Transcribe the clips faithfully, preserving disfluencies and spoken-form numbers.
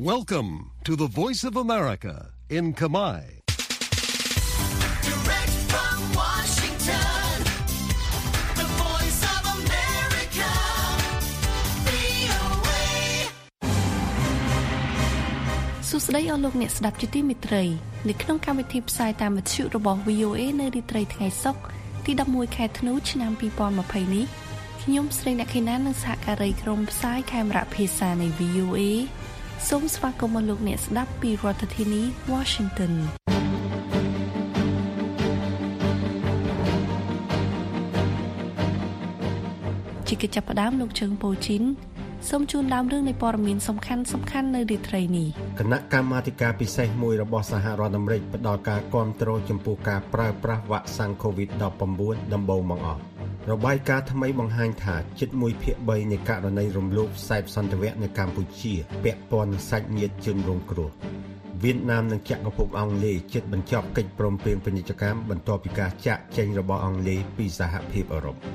Welcome to the Voice of America in Khmer. Direct from Washington, the Voice of America, វី អូ เอ សួស្តីអស់លោកអ្នកស្ដាប់ជាទីមេត្រីនៅក្នុងកម្មវិធីផ្សាយតាមវិទ្យុរបស់ វី អូ เอ នៅរាត្រីថ្ងៃសុក្រទីដប់មួយខែធ្នូឆ្នាំពីរពាន់ម្ភៃនេះខ្ញុំស្រីអ្នកខេណាននិងសហការីក្រុមផ្សាយខេមរៈភាសានៃ វី អូ เอ សូមស្វាគមន៍លោកអ្នកស្ដាប់ពីរដ្ឋធានី Washington ជាកិច្ចចាប់ផ្ដើមលោកជើងប៉ូជីនសូមជូនដើមរឿងនៃព័ត៌មានសំខាន់សំខាន់នៅរាត្រីនេះគណៈកម្មាធិការពិសេសមួយរបស់សហរដ្ឋអាមេរិកផ្ដល់ការគាំទ្រចំពោះការប្រើប្រាស់វ៉ាក់សាំង កូវីដ ដប់ប្រាំបួន ដំបូងបង្អស់របាយការណ៍ថ្មីបង្ហាញថាជិតមួយភាគបីនៃករណីរំលោភខ្សែសន្តិវៈនៅកម្ពុជាពាក់ព័ន្ធនឹងសាច់ញាតិជនរងគ្រោះវៀតណាមនិងចក្រភពអង់គ្លេសជិតបញ្ចប់កិច្ចព្រមព្រៀងពាណិជ្ជកម្មបន្ទាប់ពីការចាកចេញរបស់អង់គ្លេសពីសហភាពអឺរ៉ុប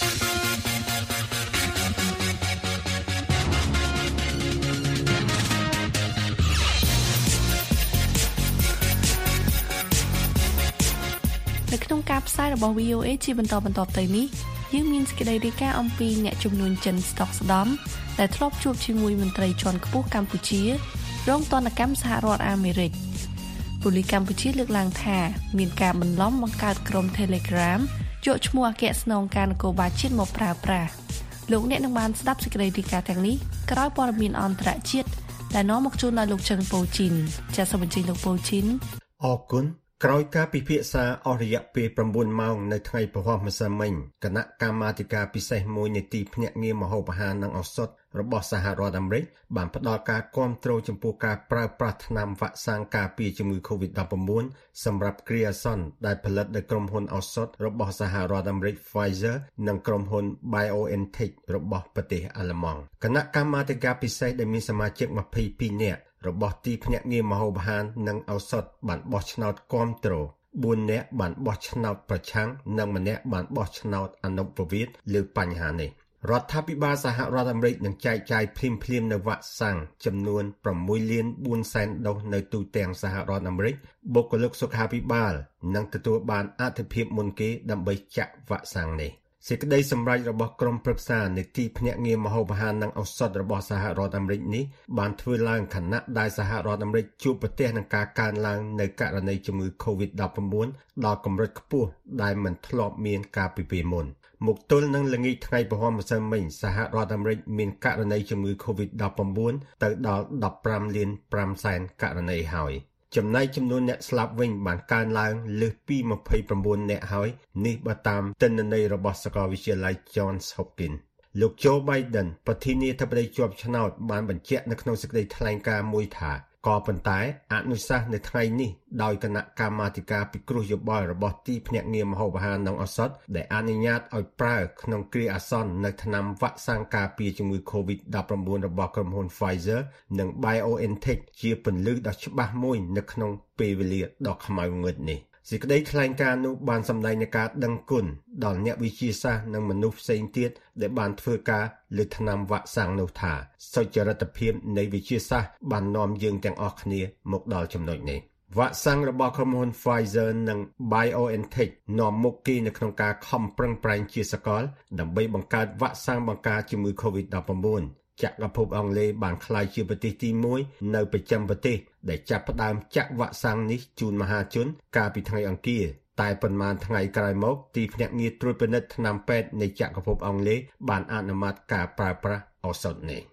នៅក្នុងការផ្សាយរបស់ វី អូ เอ ជាបន្តបន្ទាប់ទៅនេះយើងមានសេចក្តីរាយការណ៍អំពីអ្នកជំនួញចិនស្តុកស្ដំដែលធ្លាប់ជួបជាមួយមន្ត្រីជាន់ខ្ពស់កម្ពុជារងទណ្ឌកម្មសហរដ្ឋអាមេរិកប៉ូលីសកម្ពុជាលើកឡើងថាមានការបន្លំបង្កើតក្រុម Telegram យកឈ្មោះអគ្គស្នងការនគរបាលជាតិមកប្រើប្រាស់លោកអ្នកនឹងបានស្ដាប់សេចក្តីរាយការណ៍ទាំងនេះក្រោយព័ត៌មានអន្តរជាតិដែលនាំមកជូនដល់លោកជឹងប៉ូជីនចាសសូមអញ្ជើញលោកប៉ូជីនអរគុណក្រោយការពិភាក្សាអស់រយៈពេលប្រាំបួនម៉ោងនៅថ្ងៃព្រហស្បតិ៍ម្សិលមិញគណៈកម្មាធិការពិសេសមួយនៃទីភ្នាក់ងារម្ហូបអាហារនិងឱសថរបស់សហរដ្ឋអាមេរិកបានផ្ដល់ការគាំទ្រចំពោះការប្រើប្រាស់ថ្នាំវ៉ាក់សាំងការពារជំងឺ កូវីដ ដប់ប្រាំបួន សម្រាប់គ្រាអាសន្នដែលផលិតដោយក្រុមហ៊ុនឱសថរបស់សហរដ្ឋអាមេរិក Pfizer និងក្រុមហ៊ុន BioNTech របស់ប្រទេសអាល្លឺម៉ង់គណៈកម្មាធិការពិសេសដែលមានសមាជិកម្ភៃពីរនាក់របស់ទីភ្នាក់ងារម្ហូបអាហារនិងឱសថបានបោះឆ្នោតគាំទ្របួននាក់បានបោះឆ្នោតប្រឆាំងនិងម្នាក់បានបោះឆ្នោតអនុប្រវេតលើបញ្ហានេះរដ្ឋាភិបាលសហរដ្ឋអាមេរិកនឹងចែកចាយភ្លាមៗនៅវ៉ាក់សាំងចំនួនប្រាំមួយលានបួនសែនដូសនៅទូទាំងសហរដ្ឋអាមេរិកបុគ្គលិកសុខាភិបាលនឹងទទួលបានអាទិភាពមុនគេដើម្បីចាក់វ៉ាក់សាំងនេះសេចក្តីសម្រេចរបស់ក្រុមប្រឹក្សានៃទីភ្នាក់ងារម្ហូបអាហារនិងឱសថរបស់សហរដ្ឋអាមេរិកនេះបានធ្វើឡើងខណៈដែលសហរដ្ឋអាមេរិកជួបប្រទះនឹងការកើនឡើងនៃករណីជំងឺ កូវីដ ដប់ប្រាំបួន ដល់កម្រិតខ្ពស់ដែលមិនធ្លាប់មានកាលពីពេលមុនមកទល់នឹងល្ងាចថ្ងៃព្រហស្បតិ៍ម្សិលមិញសហរដ្ឋអាមេរិកមានករណីជំងឺ កូវីដ ដប់ប្រាំបួន ទៅដល់ដប់ប្រាំលានប្រាំសែនករណីហើយចំណែកចំនួនអ្នកស្លាប់វិញបានកើនឡើងលើសពីម្ភៃប្រាំបួនអ្នកហើយនេះបើតាមទិន្នន័យរបស់សាកលវិទ្យាល័យ Johns Hopkins លោក Joe Biden ប្រធានាធិបតីជាប់ឆ្នោតបានបញ្ជាក់នៅក្នុងសេចក្តីថ្លែងការណ៍មួយថាក៏ប៉ុន្តែអនុសាសន៍នៅថ្ងៃនេះដោយគណៈកម្មាធិការពិគ្រោះយោបល់របស់ទីភ្នាក់ងារម្ហូបអាហារនិងឱសថដែលអនុញ្ញាតឲ្យប្រើក្នុងគ្រាអាសន្ននៅថ្នាំវ៉ាក់សាំងការពារជំងឺ កូវីដ ដប់ប្រាំបួន របស់ក្រុមហ៊ុន Pfizer និង BioNTech ជាពន្លឺដ៏ច្បាស់មួយនៅក្នុងពេលវេលាដ៏ខ្មៅងឹតនេះសេចក្តីថ្លែងការណ៍នោះបានសម្ដែងនូវការដឹងគុណដល់អ្នកវិទ្យាសាស្ត្រនិងមនុស្សផ្សេងទៀតដែលបានធ្វើការលើថ្នាំវ៉ាក់សាំងនោះថាសុចរិតភាពនៃវិទ្យាសាស្ត្របាននាំយើងទាំងអស់គ្នាមកដល់ចំណុចនេះវ៉ាក់សាំងរបស់ក្រុមហ៊ុន Pfizer និង BioNTech នាំមុខគេនៅក្នុងការខំប្រឹងប្រែងជាសកលដើម្បីបង្កើតវ៉ាក់សាំងបង្ការជំងឺ កូវីដ ដប់ប្រាំបួនចក្រភពអង់គ្លេសបានក្លាយជាប្រទេសទីមួយនៅប្រចាំប្រទេសដែលចាប់ផ្ដើមចាក់វ៉ាក់សាំងនេះជូនមហាជនកាលពីថ្ងៃអង្គារតែប៉ុន្មានថ្ងៃក្រោយមកទីភ្នាក់ងារត្រួតពិនិត្យថ្នាំពេទ្យនៃចក្រភពអង់គ្លេសបានអនុម័តការប្រើប្រាស់ឱសថនេះ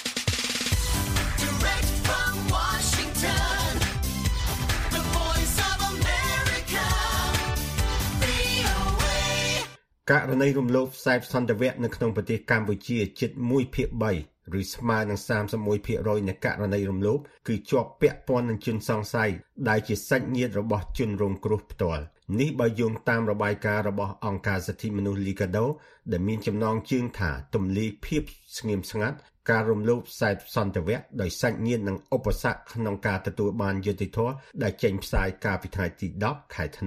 ករណីរំលោភខ្សែសន្តិវៈនៅក្នុងប្រទេសកម្ពុជាជិតមួយភាគបីឬស្មើនឹងសាមសិបមួយភាគរយនៃករណីរំលោភគឺជាប់ពាក់ព័ន្ធនឹងជនសង្ស័យដែលជាសាច់ញាតិរបស់ជនរងគ្រោះផ្ទាល់នេះបើយោងតាមរបាយការណ៍របស់អង្គការសិទ្ធិមនុស្សលីកាដូដែលមានចំណងជើងថាទម្លាយភាពស្ងៀមស្ងាត់ការរំលោភខ្សែសន្តិវៈដោយសាច់ញាតិនិងឧបសគ្គក្នុងការទទួលបានយុត្តិធម៌ដែលចេញផ្សាយកាលពីថ្ងៃទីដប់ខែធ្នូ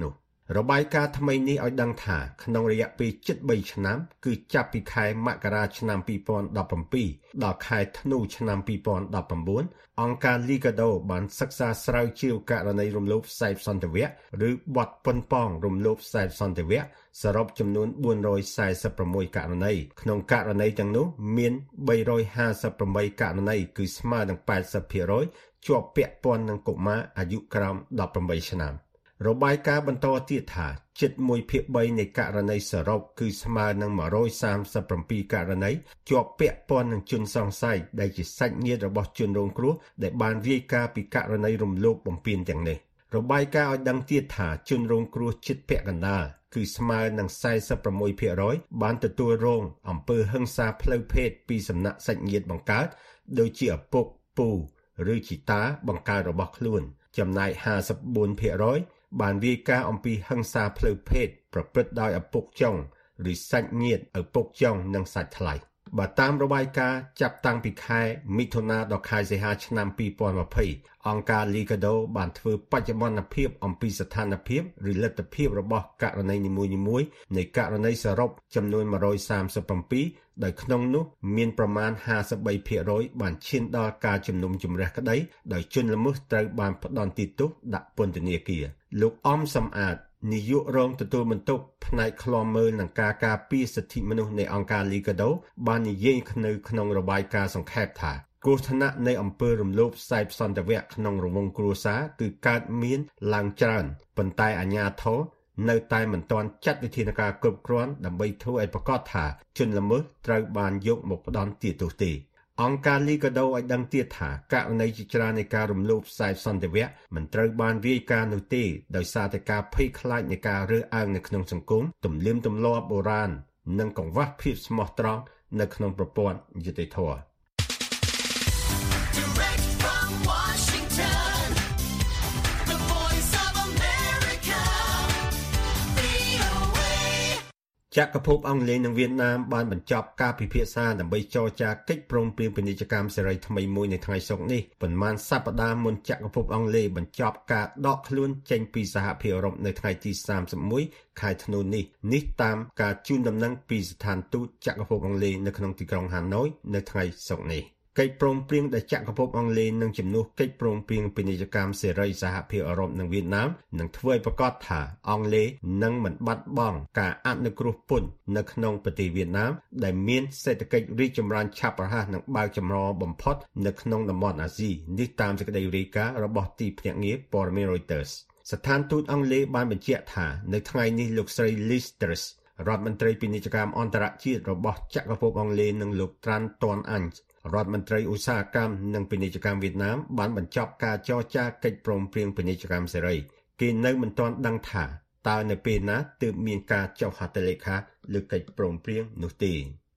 របាយការណ៍ថ្មីនេះឲ្យដឹងថាក្នុងរយៈពេលជិតបីឆ្នាំគឺចាប់ពីខែមករាឆ្នាំពីរពាន់ដប់ប្រាំពីរដល់ខែធ្នូឆ្នាំពីរពាន់ដប់ប្រាំបួនអង្គការ Liga do បានសិក្សាស្រាវជ្រាវករណីរំលោភសេពសន្តិវៈឬបទប៉ុនប៉ងរំលោភសេពសន្តិវៈសរុបចំនួនបួនរយសែសិបប្រាំមួយករណីក្នុងករណីទាំងនោះមានបីរយហាសិបប្រាំបីករណីគឺស្មើនឹងប៉ែតសិបភាគរយជាប់ពាក់ព័ន្ធនឹងកុមារអាយុក្រោមដប់ប្រាំបីឆ្នាំរបាយការណ៍បន្តទៀតថាជិតមួយភាគបីនៃករណីសរុបគឺស្មើនឹងមួយរយសាមសិបប្រាំពីរករណីជាប់ពាក់ព័ន្ធនឹងជនសង្ស័យដែលជាសាច់ញាតិរបស់ជនរងគ្រោះដែលបានរាយការណ៍ពីករណីរំលោភបំពានទាំងនេះរបាយការណ៍ឲ្យដឹងទៀតថាជនរងគ្រោះជិតពាក់កណ្ដាលគឺស្មើនឹងសែសិបប្រាំមួយភាគរយបានទទួលរងអំពើហិង្សាផ្លូវភេទពីសំណាក់សាច់ញាតិបង្កើតដូចជាឪពុកពូឬជីតាបង្កើតរបស់ខ្លួនចំណែកហាសិបបួនភាគរយបានរាយការណ៍អំពីហិង្សាផ្លូវភេទប្រព្រឹត្តដោយឪពុកចុងឬសាច់ញាតិឪពុកចុងនិងសាច់ថ្លៃបើតាមរបាយការណ៍ចាប់តាំងពីខែមិថុនាដល់ខែសីហាឆ្នាំពីរពាន់ยี่สิบអង្គការ Liga do បានធ្វើបច្ចុប្បន្នភាពអំពីស្ថានភាពឬលទ្ធភាពរបស់ករណីនីមួយៗនៃករណីសរុបចំនួនមួយរយសាមសិបប្រាំពីរដោយក្នុងនោះមានប្រមាណហាសិបបីភាគរយបានឈានដល់ការជំនុំជម្រះក្តីដោយជនល្មើសត្រូវបានផ្ដន្ទាទោសដាក់ពន្ធនាគារលោកអំសំអាតនាយករងទទួលបន្ទុកផ្នែកឃ្លាំមើលនឹងការការពារសិទ្ធិមនុស្សនៃអង្គការ Liga do បាននិយាយនៅក្នុងរបាយការណ៍សង្ខេបថាគ្រោះថ្នាក់នៃអំពើរំលោភសេពសន្តិវៈក្នុងរង្វង់គ្រួសារគឺកើតមានឡើងច្រើនប៉ុន្តែអាជ្ញាធរនៅតែមិនទាន់ចាត់វិធានការគ្រប់គ្រាន់ដើម្បីធ្វើឲ្យប្រកាសថាជនល្មើសត្រូវបានយកមកផ្ដន្ទាទោសទេអង្គការ Liga do ឲ្យដឹងទៀតថាករណីជាច្រើននៃការរំលោភសេពសន្តិវៈមិនត្រូវបានរាយការណ៍នោះទេដោយសារតែការភ័យខ្លាចនៃការរើសអើងនៅក្នុងសង្គមទំនៀមទម្លាប់បុរាណនិងកង្វះភាពស្មោះត្រង់នៅក្នុងប្រព័ន្ធយុត្តិធម៌ចក្រភពអង់គ្លេសនិងវៀតណាមបានបញ្ចប់ការពិភាក្សាដើម្បីចរចាកិច្ចព្រមព្រៀងពាណិជ្ជកម្មសេរីថ្មីមួយនៅថ្ងៃសុក្រនេះប៉ុន្មានសប្តាហ៍មុនចក្រភពអង់គ្លេសបញ្ចប់ការដកខ្លួនចេញពីសហភាពអឺរ៉ុបនៅថ្ងៃទីសាមសិបមួយខែធ្នូនេះនេះតាមការជូនដំណឹងពីស្ថានទូតចក្រភពអង់គ្លេសនៅក្នុងទីក្រុងហាណូយនៅថ្ងៃសុក្រនេះកិច្ចព្រមព្រៀងដែលចក្រភពអង់គ្លេសនឹងជំនួសកិច្ចព្រមព្រៀងពាណិជ្ជកម្មសេរីសហភាពអឺរ៉ុបនិងវៀតណាមនឹងធ្វើឲ្យប្រកាសថាអង់គ្លេសនឹងមិនបាត់បង់ការអនុគ្រោះពន្ធនៅក្នុងប្រទេសវៀតណាមដែលមានសេដ្ឋកិច្ចរីកចម្រើនឆាប់រហ័សនិងបើកចំហបំផុតនៅក្នុងតំបន់អាស៊ីនេះតាមសេចក្តីរាយការណ៍របស់ទីភ្នាក់ងារព័ត៌មាន Reuters ស្ថានទូតអង់គ្លេសបានបញ្ជាក់ថានៅថ្ងៃនេះលោកស្រី Liz Truss រដ្ឋមន្ត្រីពាណិជ្ជកម្មអន្តរជាតិរបស់ចក្រភពអង់គ្លេសនិងលោក Tran Ton Anhរដ្ឋមន្ត្រីឧស្សាហកម្មនិងពាណិជ្ជកម្មវៀតណាមបានបញ្ចប់ការចរចាកិច្ចព្រមព្រៀងពាណិជ្ជកម្មសេរីគេនៅមិនទាន់ដឹងថាតើនៅពេលណាទើបមានការចុះហត្ថលេខាលើកិច្ចព្រមព្រៀងនោះទេ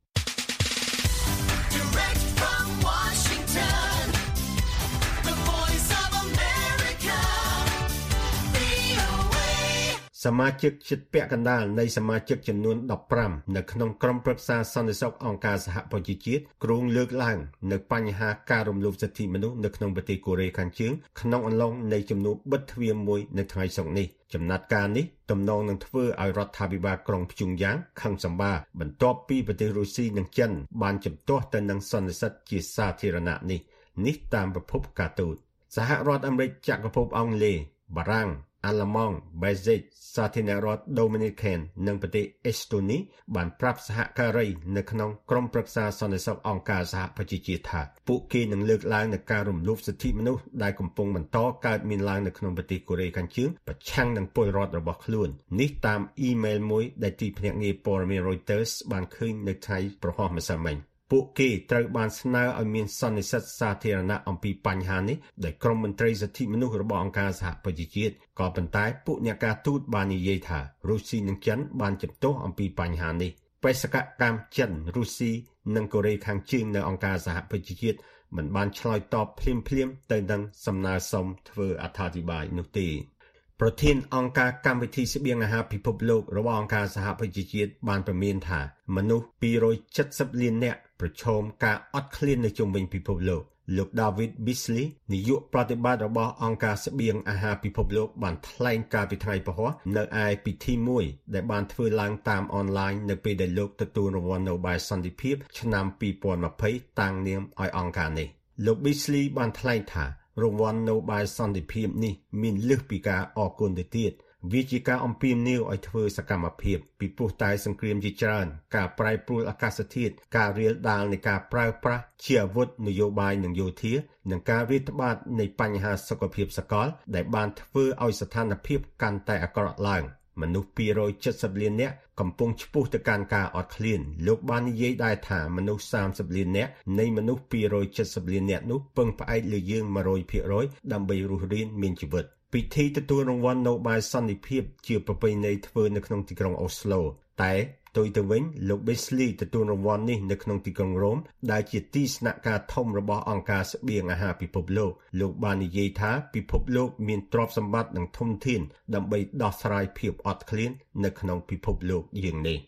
សមាជិកជិតពាក់កណ្ដាលនៃសមាជិកចំនួនដប់ប្រាំនៅក្នុងក្រុមប្រឹក្សាសន្តិសុខអង្គការសហប្រជាជាតិគ្រោងលើកឡើងនៅបញ្ហាការរំលោភសិទ្ធិមនុស្សនៅក្នុងប្រទេសកូរ៉េខាងជើងក្នុងអំឡុងនៃជំនួបបិទទ្វារមួយនៅថ្ងៃសុក្រនេះចំណាត់ការនេះទំនងនឹងធ្វើឲ្យរដ្ឋាភិបាលក្រុងព្យុងយ៉ាងខឹងសម្បារបន្ទាប់ពីប្រទេសរុស្ស៊ីនិងចិនបានជំទាស់ទៅនឹងសន្និសីទជាសាធារណៈនេះនេះតាមប្រភពការទូតសហរដ្ឋអាមេរិកចក្រភពអង់គ្លេសបារាំងអាល្លឺម៉ង់បែលហ្សិកសាធារណរដ្ឋដូមីនីកាននិងប្រទេសអេស្តូនីបានប្រាប់សហការីនៅក្នុងក្រុមប្រឹក្សាសន្តិសុខអង្គការសហប្រជាជាតិថាពួកគេនឹងលើកឡើងនូវការរំលោភសិទ្ធិមនុស្សដែលកំពុងបន្តកើតមានឡើងនៅក្នុងប្រទេសកូរ៉េខាងជើងប្រឆាំងនឹងពលរដ្ឋរបស់ខ្លួននេះតាមអ៊ីមែលមួយដែលទីភ្នាក់ងារព័ត៌មាន Reuters បានឃើញនៅថ្ងៃប្រហោះម្សិលមិញពួកគេត្រូវបានស្នើឲ្យមានសន្និសីទសាធារណៈអំពីបញ្ហានេះដោយក្រុមមន្ត្រីសិទ្ធិមនុស្សរបស់អង្គការសហប្រជាជាតិក៏ប៉ុន្តែពួកអ្នកការទូតបាននិយាយថារុស្ស៊ីនិងចិនបានជំទាស់អំពីបញ្ហានេះបេសកកម្មចិនរុស្ស៊ីនិងកូរ៉េខាងជើងនៅអង្គការសហប្រជាជាតិមិនបានឆ្លើយតបភ្លាមៗទៅនឹងសំណើសុំធ្វើអត្ថាធិប្បាយនោះទេប្រធានអង្គការកម្មវិធីស្បៀងអាហារពិភពលោករបស់អង្គការសហប្រជាជាតិបានប្រមានថាមនុស្សពីររយ칠십លាននាក់ប្រឈមការអត់ឃ្លាននៅជុំវិញពិភពលោកលោក David Beasley នាយកប្រតិបត្តិរបស់អង្គការស្បៀងអាហារពិភពលោកបានថ្លែងការពីថ្ងៃពហុនៅឯពិធីមួយដែលបានធ្វើឡើងតាមអនឡាញនៅពេលដែលលោកទទួលរង្វាន់ Nobel សន្តិភាពឆ្នាំពីរពាន់ยี่สิบតាំងនាមឲ្យអង្គការនេះលោក Beasley បានថ្លែងថារង្វាន់ Nobel សន្តិភាពនេះមានលើសពីការអរគុណទៅទៀតវាជាការអំពាវនាវឲ្យធ្វើសកម្មភាពពីព្រោះតែសង្គ្រាមជាច្រើនការប្រែប្រួលអាកាសធាតុការរាលដាលនៃការប្រើប្រាស់ជាអាវុធនយោបាយនិងយោធានិងការរាតត្បាតនៃបញ្ហាសុខភាពសកលដែលបានធ្វើឲ្យស្ថានភាពកាន់តែអាក្រក់ឡើងមនុស្សពីររយเจ็ดสิบលាននាក់កំពុងឆ្ពោះទៅកាន់ការអត់ឃ្លានលោកបាននិយាយដែរថាមនុស្សសាមសិបលាននាក់នៃមនុស្សពីររយเจ็ดสิบលាននាក់នោះពឹងផ្អែកលើយើងone hundred percentដើម្បីរស់រានមានជីវិតពិធីទទួលរង្វាន់ Nobel សន្តិភាពជាប្រពៃណីធ្វើនៅក្នុងទីក្រុងអូស្ឡូតែផ្ទុយទៅវិញលោក Beasley ទទួលរង្វាន់នេះនៅក្នុងទីក្រុងរ៉ូមដែលជាទីស្នាក់ការធំរបស់អង្គការស្បៀងអាហារពិភពលោកលោកបាននិយាយថាពិភពលោកមានទ្រព្យសម្បត្តិនិងធនធានដើម្បីដោះស្រាយភាពអត់ឃ្លាននៅក្នុងពិភពលោកយើងនេះ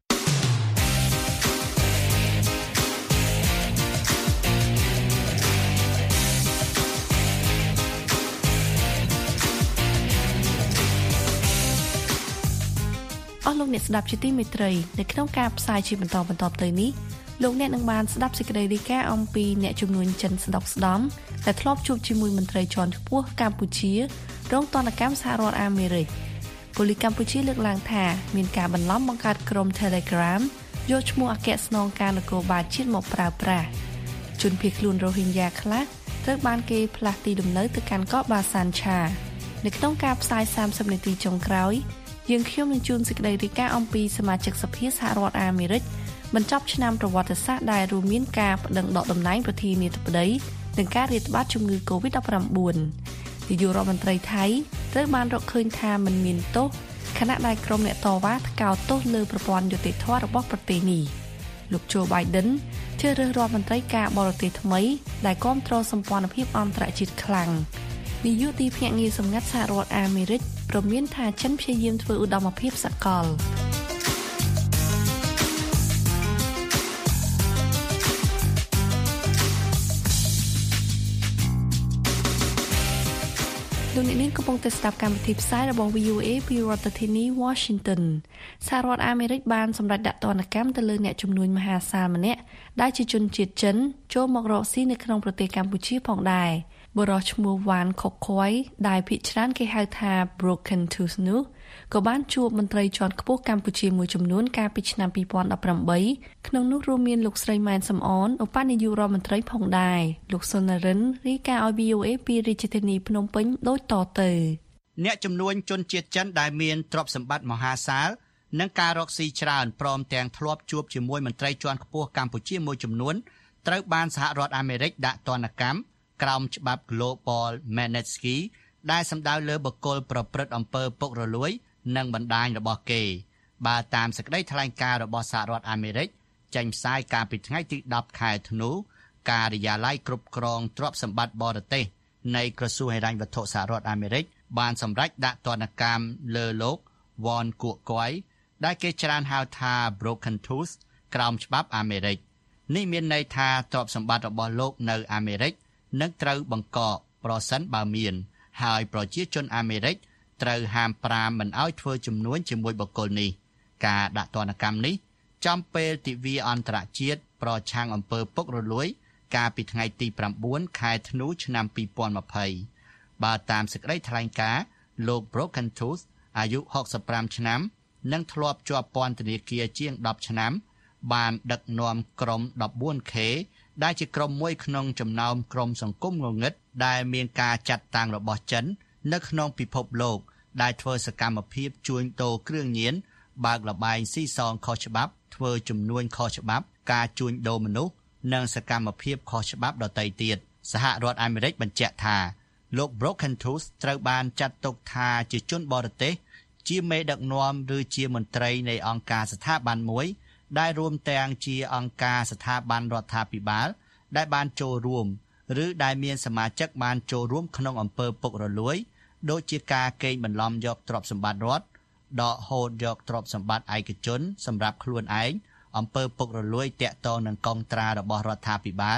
អស់លោកអ្នកស្ដាប់ជាទីមេត្រីនៅក្នុងការផ្សាយជាបន្តបន្តទៅនេះលោកអ្នកនឹងបានស្ដាប់សេចក្តីរាយការណ៍អំពីអ្នកជំនួញចិនស្ដុកស្ដំដែលធ្លាប់ជួបជាមួយមន្ត្រីជាន់ខ្ពស់កម្ពុជារងទណ្ឌកម្មសហរដ្ឋអាមេរិកប៉ូលីសកម្ពុជាលើកឡើងថាមានការបន្លំបង្កើតក្រុម Telegram យកឈ្មោះអគ្គស្នងការនគរបាលជាតិមកប្រើប្រាស់ជនភៀសខ្លួនរ៉ូហីញ៉ាខ្លះត្រូវបានគេផ្លាស់ទីលំនៅទៅកាន់កោះបាសានឆានៅក្នុងការផ្សាយសាមសិបនាទីចុងក្រោយយើងខ្ញុំនឹងជួនសេចក្តីរាយការណ៍អំពីសមាជិកសភាសហរដ្ឋអាមេរិកបញ្ចប់ឆ្នាំប្រវត្តិសាស្ត្រដែលរួមមានការប្តឹងដកតំណែងប្រធានាធិបតីនិងការរាតត្បាតជំងឺ កូវីដ -ដិបเก้า នាយករដ្ឋមន្ត្រីថៃត្រូវបានរកឃើញថាមិនមានទោសខណៈដែលក្រុមអ្នកតវ៉ាថ្កោលទោសលើប្រព័ន្ធយុតិធធម៌របស់ប្រទេសនេះលោក Joe Biden ជ្រើសរើសរដ្ឋមន្ត្រីការបរទេសថ្មីដែលគាំទ្រសម្ព័ន្ធភាពអន្តរជាតិខ្លាំងនាយកទីភ្នាក់ងារសម្ងាត់សហរដ្ឋអាមេរិកព្រមមានថាចិនព្យាយាមធ្វើឧត្តមភាពសកលលោកអ្នកនាងកំពុងតែស្ដាប់កម្មវិធីផ្សាយរបស់ វី អូ เอ ពីរដ្ឋធានី Washington សហរដ្ឋអាមេរិកបានសម្រេចដាក់ទណ្ឌកម្មទៅលើអ្នកជំនួញមហាសាលម្នាក់ដែលជាជនជាតិចិនចូលមករកស៊ីនៅក្នុងប្រទេសកម្ពុជាផងដែរបុរសឈ្មោះវ៉ានខុកខុយដែលភាគច្រើនគេហៅថា Broken Tooth នោះក៏បានជួបមន្ត្រីជាន់ខ្ពស់កម្ពុជាមួយចំនួនកាលពីឆ្នាំពីរពាន់ដប់ប្រាំបីក្នុងនោះរួមមានលោកស្រីម៉ែនសំអនឧបនាយករដ្ឋមន្ត្រីផងដែរលោកសុននរិនរាយការណ៍ឲ្យ វី អូ เอ ពីរាជធានីភ្នំពេញដូចតទៅអ្នកជំនួញជនជាតិចិនដែលមានទ្រព្យសម្បត្តិមហាសាលនិងការរកស៊ីច្រើនព្រមទាំងធ្លាប់ជួបជាមួយមន្ត្រីជាន់ខ្ពស់កម្ពុជាមួយចំនួនត្រូវបានសហរដ្ឋអាមេរិកដាក់ទណ្ឌកម្មក្រោមច្បាប់ Global Magnitsky ដែលសំដៅលើបុគ្គលប្រព្រឹត្តអំពើពុករលួយនិងបណ្ដាញរបស់គេបើតាមសេចក្តីថ្លែងការណ៍របស់សហរដ្ឋអាមេរិកចេញផ្សាយកាលពីថ្ងៃទីដប់ខែធ្នូការិយាល័យគ្រប់គ្រងទ្រព្យសម្បត្តិបរទេសនៃក្រសួងហិរញ្ញវត្ថុសហរដ្ឋអាមេរិកបានសម្រេចដាក់ទណ្ឌកម្មលើលោក Won Kuok-Koi ដែលគេច្រើនហៅថា Broken Tooth ក្រោមច្បាប់អាមេរិកនេះមានន័យថាទ្រព្យសម្បត្តិរបស់លោកនៅអាមេរិកនឹងត្រូវបង្កកប្រសិនបើមានហើយប្រជាជនអាមេរិកត្រូវហាមប្រាមមិនឲ្យធ្វើជំនួញជាមួយបុគ្គលនេះការដាក់ទណ្ឌកម្មនេះចំពេលទិវាអន្តរជាតិប្រឆាំងអំពើពុករលួយកាលពីថ្ងៃទី៩ខែធ្នូឆ្នាំពីរពាន់ยี่สิบបើតាមសេចក្តីថ្លែងការណ៍លោក Broken Tooth អាយុហុកសិបប្រាំឆ្នាំនិងធ្លាប់ជាប់ពន្ធនាគារជាងដប់ឆ្នាំបានដឹកនាំក្រុម ដប់បួនខេ ដែលជាក្រុមមួយក្នុងចំណោមក្រុមសង្គមងងឹតដែលមានការចាត់តាំងរបស់ចិននៅក្នុងពិភពលោកដែលធ្វើសកម្មភាពជួញដូរគ្រឿងញៀនបើកលបែងស៊ីសងខុសច្បាប់ធ្វើជំនួញខុសច្បាប់ការជួញដូរមនុស្សនិងសកម្មភាពខុសច្បាប់ដទៃទៀតសហរដ្ឋអាមេរិកបញ្ជាក់ថាលោក Broken Tooth ត្រូវបានចាត់ទុកថាជាជនបរទេសជាមេដឹកនាំឬជាមន្ត្រីនៃអង្គការស្ថាប័នមួយដែលរួមទាំងជាអង្គការស្ថាប័នរដ្ឋាភិបាលដែលបានចូលរួមឬដែលមានសមាជិកបានចូលរួមក្នុងអំពើពុករលួយដូចជាការកេងបន្លំយកទ្រព្យសម្បត្តិរដ្ឋដកហូតយកទ្រព្យសម្បត្តិឯកជនសម្រាប់ខ្លួនឯងអំពើពុករលួយតាក់ទងនឹងកងត្រារបស់រដ្ឋាភិបាល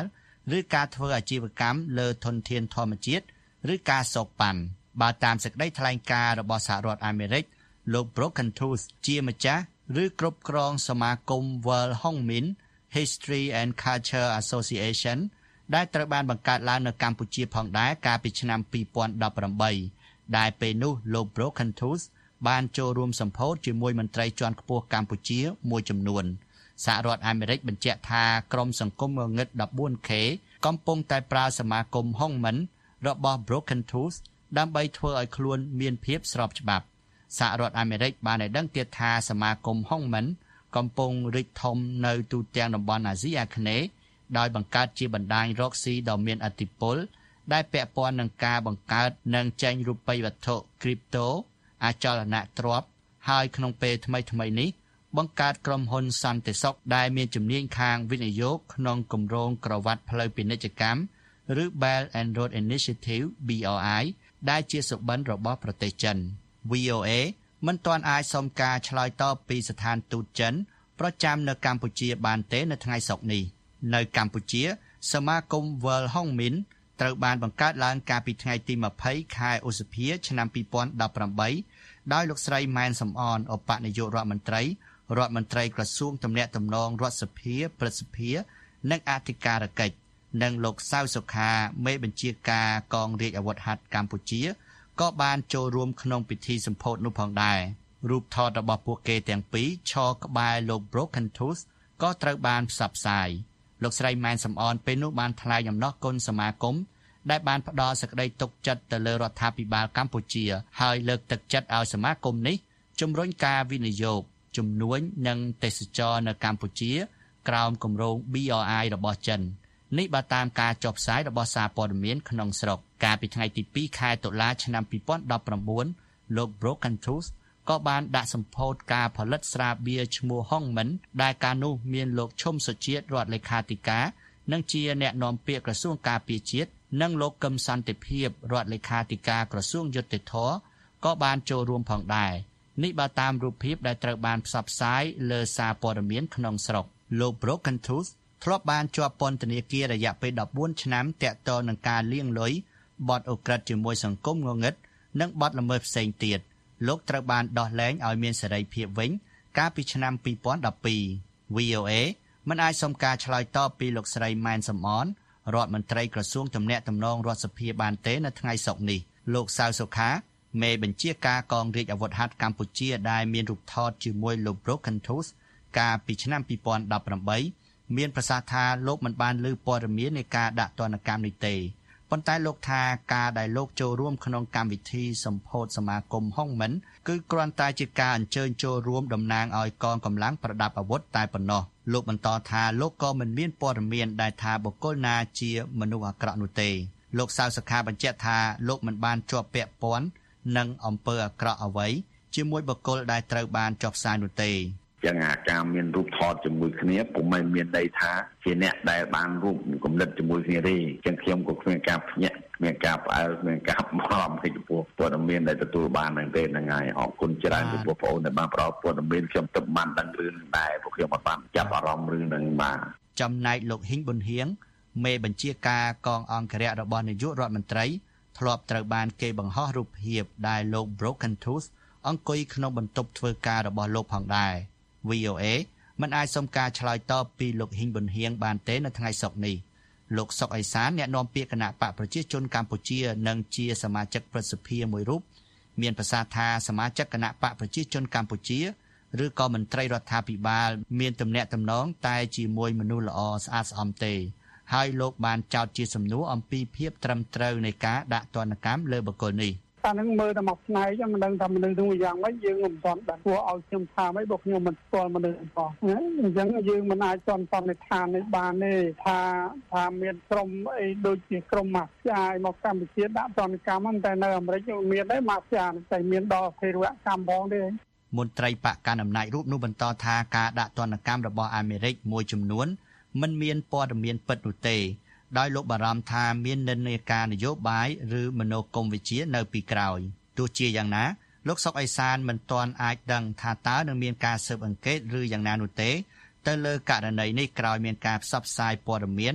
ឬការធ្វើអាជីវកម្មលើធនធានធម្មជាតិឬការសោកប៉ាន់បើតាមសេចក្តីថ្លែងការណ៍របស់សហរដ្ឋអាមេរិកលោក Broken Tooth ជាម្ចាស់ឬគ្រប់គ្រងសមាគម World Hong Min History and Culture Association ដែលត្រូវបានបង្កើតឡើងនៅកម្ពុជាផងដែរកាលពីឆ្នាំពីរពាន់ដប់ប្រាំបីដែលពេលនោះលោក Broken Tooth បានចូលរួមសម្ពោធជាមួយមន្ត្រីជាន់ខ្ពស់កម្ពុជាមួយចំនួនសហរដ្ឋអាមេរិកបញ្ជាក់ថាក្រុមសង្គមងងឹត ដប់បួនខេ កំពុងតែប្រើសមាគម Hong Min របស់ Broken Tooth ដើម្បីធ្វើឲ្យខ្លួនមានភាពស្របច្បាប់សហរដ្ឋអាមេរិកបានឲ្យដឹងទៀតថាសមាគម Hong Min កំពុងរីកធំនៅទូទាំងតំបន់អាស៊ីអាគ្នេយ៍ដោយបង្កើតជាបណ្ដាញរកស៊ីដ៏មានឥទ្ធិពលដែលពាក់ព័ន្ធនឹងការបង្កើតនិងចែងរូបិយវត្ថុ Crypto អចលនទ្រព្យហើយក្នុងពេលថ្មីៗនេះបង្កើតក្រុមហ៊ុនសន្តិសុខដែលមានជំនាញខាងវិនិយោគក្នុងគម្រោងក្រវ៉ាត់ផ្លូវពាណិជ្ជកម្មឬ Belt and Road Initiative ប៊ី អេល ไอ ដែលជាសុបិនរបស់ប្រទេសចិន វី អូ เอ មិនទាន់អាចសុំការឆ្លើយតបពីស្ថានទូតចិនប្រចាំនៅកម្ពុជាបានទេនៅថ្ងៃសុក្រនេះនៅកម្ពុជាសមាគម World Hong Min ត្រូវបានបង្កើតឡើងកាលពីថ្ងៃទីម្ភៃខែឧសភាឆ្នាំពីរពាន់ដប់ប្រាំបីដោយលោកស្រីម៉ែនសំអនឧបនាយករដ្ឋមន្ត្រីរដ្ឋមន្ត្រីក្រសួងទំនាក់ទំនងរដ្ឋសភាព្រឹទ្ធសភានិងអធិការកិច្ចនិងលោកសៅសុខាមេបញ្ជាការកងរាជអាវុធហត្ថកម្ពុជាក៏បានចូលរួមក្នុងពិធីសម្ពោធនោះផងដែររូបថតរបស់ពួកគេទាំងពីរឈរក្បែរលោក Broken Tooth ក៏ត្រូវបានផ្សព្វផ្សាយលោកស្រីម៉ែនសំអនពេលនោះបានថ្លែងអំណរគុណសមាគមដែលបានផ្ដល់សេចក្តីទុកចិត្តទៅលើរដ្ឋាភិបាលកម្ពុជាហើយលើកទឹកចិត្តឲ្យសមាគមនេះជំរុញការវិនិយោគជំនួញនិងទេសចរនៅកម្ពុជាក្រោមគម្រោង ប៊ី អេល ไอ របស់ចិននេះបើតាមការចុះផ្សាយរបស់សារព័ត៌មានក្នុងស្រុកកាលពីថ្ងៃទីពីរខែតុលាឆ្នាំពីរពាន់ដប់ប្រាំបួនលោក Broken Tooth ក៏បានដាក់សម្ពោធការផលិតស្រាបៀរឈ្មោះ Hong Min ដែលកាលនោះមានលោកឈុំសុជាតិរដ្ឋលេខាធិការនិងជាអ្នកនាំពាក្យក្រសួងការពារជាតិនិងលោកកឹមសន្តិភាពរដ្ឋលេខាធិការក្រសួងយុត្តិធម៌ក៏បានចូលរួមផងដែរនេះបើតាមរូបភាពដែលត្រូវបានផ្សព្វផ្សាយលើសារព័ត៌មានក្នុងស្រុកលោក Broken Tooth ធ្លាប់បានជាប់ពន្ធនាគាររយៈពេលដប់បួនឆ្នាំទាក់ទងនឹងការលាងលុយបទឧក្រិដ្ឋជាមួយសង្គមងងឹតនិងបទល្មើសផ្សេងទៀតលោកត្រូវបានដោះលែងឲ្យមានសេរីភាពវិញកាលពីឆ្នាំពីរពាន់ដប់ពីរ វី អូ เอ មិនអាចសុំការឆ្លើយតបពីលោកស្រីម៉ែនសំអនរដ្ឋមន្ត្រីក្រសួងទំនាក់ទំនងរដ្ឋសភាបានទេនៅថ្ងៃសុក្រនេះលោកសៅសុខាមេបញ្ជាការកងរាជអាវុធហត្ថកម្ពុជាដែលមានរូបថតជាមួយលោក Broken Tooth កាលពីឆ្នាំពីរពាន់ដប់ប្រាំបីមានប្រសាសន៍ថាលោកមិនបានឮព័ត៌មាននៃការដាក់ទណ្ឌកម្មនេះទេប៉ុន្តែលោកថាការដែលលោកចូលរួមក្នុងកម្មវិធីសម្ពោធសមាគម Hong Min គឺគ្រាន់តែជាការអញ្ជើញចូលរួមតំណាងឲ្យកងកម្លាំងប្រដាប់អាវុធតែប៉ុណ្ណោះលោកបន្តថាលោកក៏មិនមានព័ត៌មានដែលថាបុគ្គលណាជាមនុស្សអាក្រក់នោះទេលោកសៅសុខាបញ្ជាក់ថាលោកមិនបានជាប់ពាក់ព័ន្ធនឹងអំពើអាក្រក់អ្វីជាមួយបុគ្គលដែលត្រូវបានចុះផ្សាយនោះទេចឹងអាការមានរូបថតជាមួយគ្នាពុំមែនមានន័យថាជាអ្នកដែលបានរូបគំនិតជាមួយគ្នាទេចឹងខ្ញុំក៏គ្មានការភ្ញាក់គ្មានការផ្អើលគ្មានការបារម្ភពីចំពោះព័ត៌មានដែលទទួលបាននឹងទេហ្នឹងហើយអរគុណច្រើនចំពោះបងប្អូនដែលបានផ្ដល់ព័ត៌មានខ្ញុំទឹកបានដឹងរឿងដែរពួកខ្ញុំអត់បានចាប់អារម្មណ៍រឿងហ្នឹងបាទចំណែកលោកហ៊ីងប៊ុនហៀងមេបញ្ជាការកងអង្គរៈរបស់នាយករដ្ឋមន្ត្រីធ្លាប់ត្រូវបានគេបង្ហោះរូបភាពដែលលោក Broken Tooth អង្គុយក្នុងបន្ទប់ធ្វើការរបស់លោកផងដែរ វី អូ เอ មិនអាចសុំការឆ្លើយតបពីលោកហ៊ីងប៊ុនហៀងបានទេនៅថ្ងៃសុក្រនេះលោកសុកអេសានអ្នកនាំពាក្យគណៈបកប្រជាជនកម្ពុជានិងជាសមាជិកព្រឹទ្ធសភាមួយរូបមានប្រសាសន៍ថាសមាជិកគណៈបកប្រជាជនកម្ពុជាឬក៏មន្ត្រីរដ្ឋាភិបាលមានទំនាក់ទំនងតែជាមួយមនុស្សល្អស្អាតស្អំទេហើយលោកបានចោទជាសំណួរអំពីភាពត្រឹមត្រូវនៃការដាក់ទណ្ឌកម្មលើបុគ្គលនេះតែនឹងមើលតែមកផ្នែកមិនដឹងថាមនុស្សនោះយ៉ាងម៉េចយើងមិនទាន់ដឹងព្រោះឲ្យខ្ញុំថាមិនបើខ្ញុំមិនស្គាល់មនុស្សផងអញ្ចឹងយើងមិនអាចទាន់សន្និដ្ឋាននេះបានទេថាថាមានក្រុមអីដូចជាក្រុមម៉ាហ្វៀាមកកម្ពុជាដាក់ទណ្ឌកម្មតែនៅអាមេរិកមានដែរម៉ាហ្វៀាតែមានដល់ភេរវកម្មផងទេមន្ត្រីបកកណ្ដាលអំណាចរូបនោះបន្តថាការដាក់ទណ្ឌកម្មរបស់អាមេរិកមួយចំនួនមិនមានព័ត៌មានពិតនោះទេដោយលោកបារម្ភថាមាននិន្នាការនយោបាយឬមនោគមវិជ្ជានៅពីក្រោយទោះជាយ៉ាងណាលោកសុកអេសានមិនទាន់អាចដឹងថាតើនឹងមានការស៊ើបអង្កេតឬយ៉ាងណានោះទេទៅលើករណីនេះក្រោយមានការផ្សព្វផ្សាយព័ត៌មាន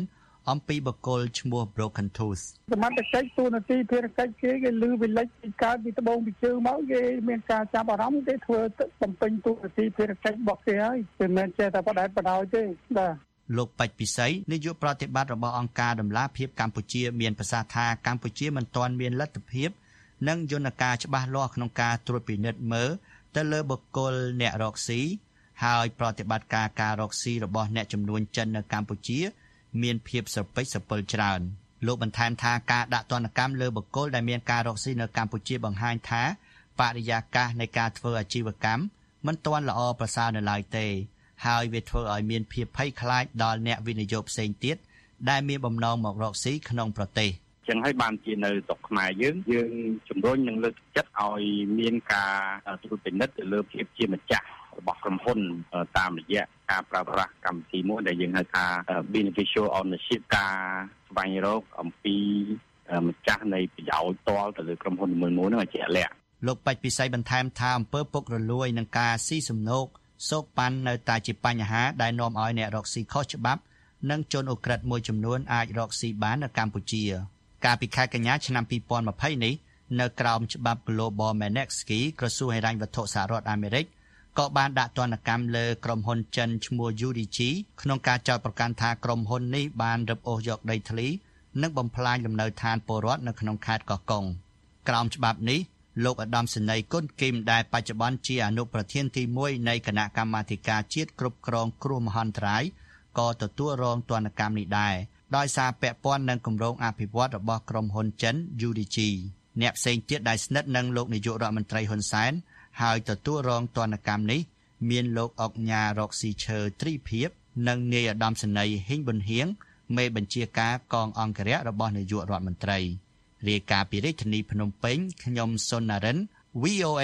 អំពីបុគ្គលឈ្មោះ Broken Tooth សមត្ថកិច្ចទូនាទីភារកិច្ចគេគេលឺវិលេចពីកើតពីត្បូងពីជើងមកគេមានការចាប់អារម្មណ៍គេធ្វើបំពេញទូនាទីភារកិច្ចរបស់គេហើយមិនមែនចេះតែបដិបត្តិដោយទេបាទលោកបច្ចពិសីនាយកប្រតិបត្តិរបស់អង្គការដំឡាភិបកម្ពុជាមានប្រសាសន៍ថាកម្ពុជាមិនទាន់មានលទ្ធភាពនិងយន្តការច្បាស់លាស់ក្នុងការត្រួតពិនិត្យមើលទៅលើបុគ្គលអ្នករកស៊ីហើយប្រតិបត្តិការការរកស៊ីរបស់អ្នកចំនួនចិននៅកម្ពុជាមានភាពសពេចសពិលច្រើនលោកបន្ថែមថាការដាក់ទណ្ឌកម្មលើបុគ្គលដែលមានការរកស៊ីនៅកម្ពុជាបង្ហាញថាបរិយាកាសនៃការធ្វើអាជីវកម្មមិនទាន់ល្អប្រសើរនៅឡើយទេហើយវាធ្វើឲ្យមានភាពភ័យខ្លាចដល់អ្នកវិនិយោគផ្សេងទៀតដែលមានបំណងមករកស៊ីក្នុងប្រទេសចឹងហើយបានជានៅស្រុកខ្មែរយើងយើងជំរុញនិងលើកទឹកចិត្តឲ្យមានការត្រួតពិនិត្យទៅលើភាពជាម្ចាស់របស់ក្រុមហ៊ុនតាមរយៈការប្រើប្រាស់កម្មវិធីមួយដែលយើងហៅថា beneficial ownership ការស្វែងរកអំពីម្ចាស់នៃប្រយោជន៍ផ្ទាល់ទៅលើក្រុមហ៊ុនមួយៗនោះឲ្យជាក់លាក់លោកបច្ចពិសីបន្ថែមថាអំពើពុករលួយនិងការស៊ីសំណូកសោកប៉ាន់នៅតែជាបញ្ហាដែលនាំឲ្យអ្នករកស៊ីខុសច្បាប់និងជនអូក្រិដ្ឋមួយចំនួនអាចរកស៊ីបាននៅកម្ពុជាកាលពីខែកញ្ញាឆ្នាំពីរពាន់ម្ភៃនេះនៅក្រោមច្បាប់ Global Magnitsky ក្រសួងហិរញ្ញវត្ថុសហរដ្ឋអាមេរិកក៏បានដាក់ទណ្ឌកម្មលើក្រុមហ៊ុនចិនឈ្មោះ ยู ดี จี ក្នុងការចោទប្រកាន់ថាក្រុមហ៊ុននេះបានរឹបអូសយកដីធ្លីនិងបំផ្លាញលំនៅឋានពលរដ្ឋនៅក្នុងខេត្តកោះកុងក្រោមច្បាប់នេះលោកឧត្តមសេនីយ៍គុណគីមដែលបច្ចុប្បន្នជាអនុប្រធានទីមួយនៃគណៈកម្មាធិការជាតិគ្រប់គ្រងគ្រោះមហន្តរាយក៏ទទួលរងទណ្ឌកម្មនេះដែរដោយសារពាក់ព័ន្ធនឹងគម្រោងអភិវឌ្ឍរបស់ក្រុមហ៊ុនចិន ยู ดี จี អ្នកផ្សេងទៀតដែលស្និទ្ធនឹងលោកនាយករដ្ឋមន្ត្រីហ៊ុនសែនហើយទទួលរងទណ្ឌកម្មនេះមានលោកអុកញ៉ារកស៊ីឈើទ្រីភិបនិងនាយឧត្តមសេនីយ៍ហ៊ីងប៊ុនហៀងមេបញ្ជាការកងអង្គរៈរបស់នាយករដ្ឋមន្ត្រីរាយការណ៍ពីរាជធានីភ្នំពេញខ្ញុំសុនណារិន វី អូ เอ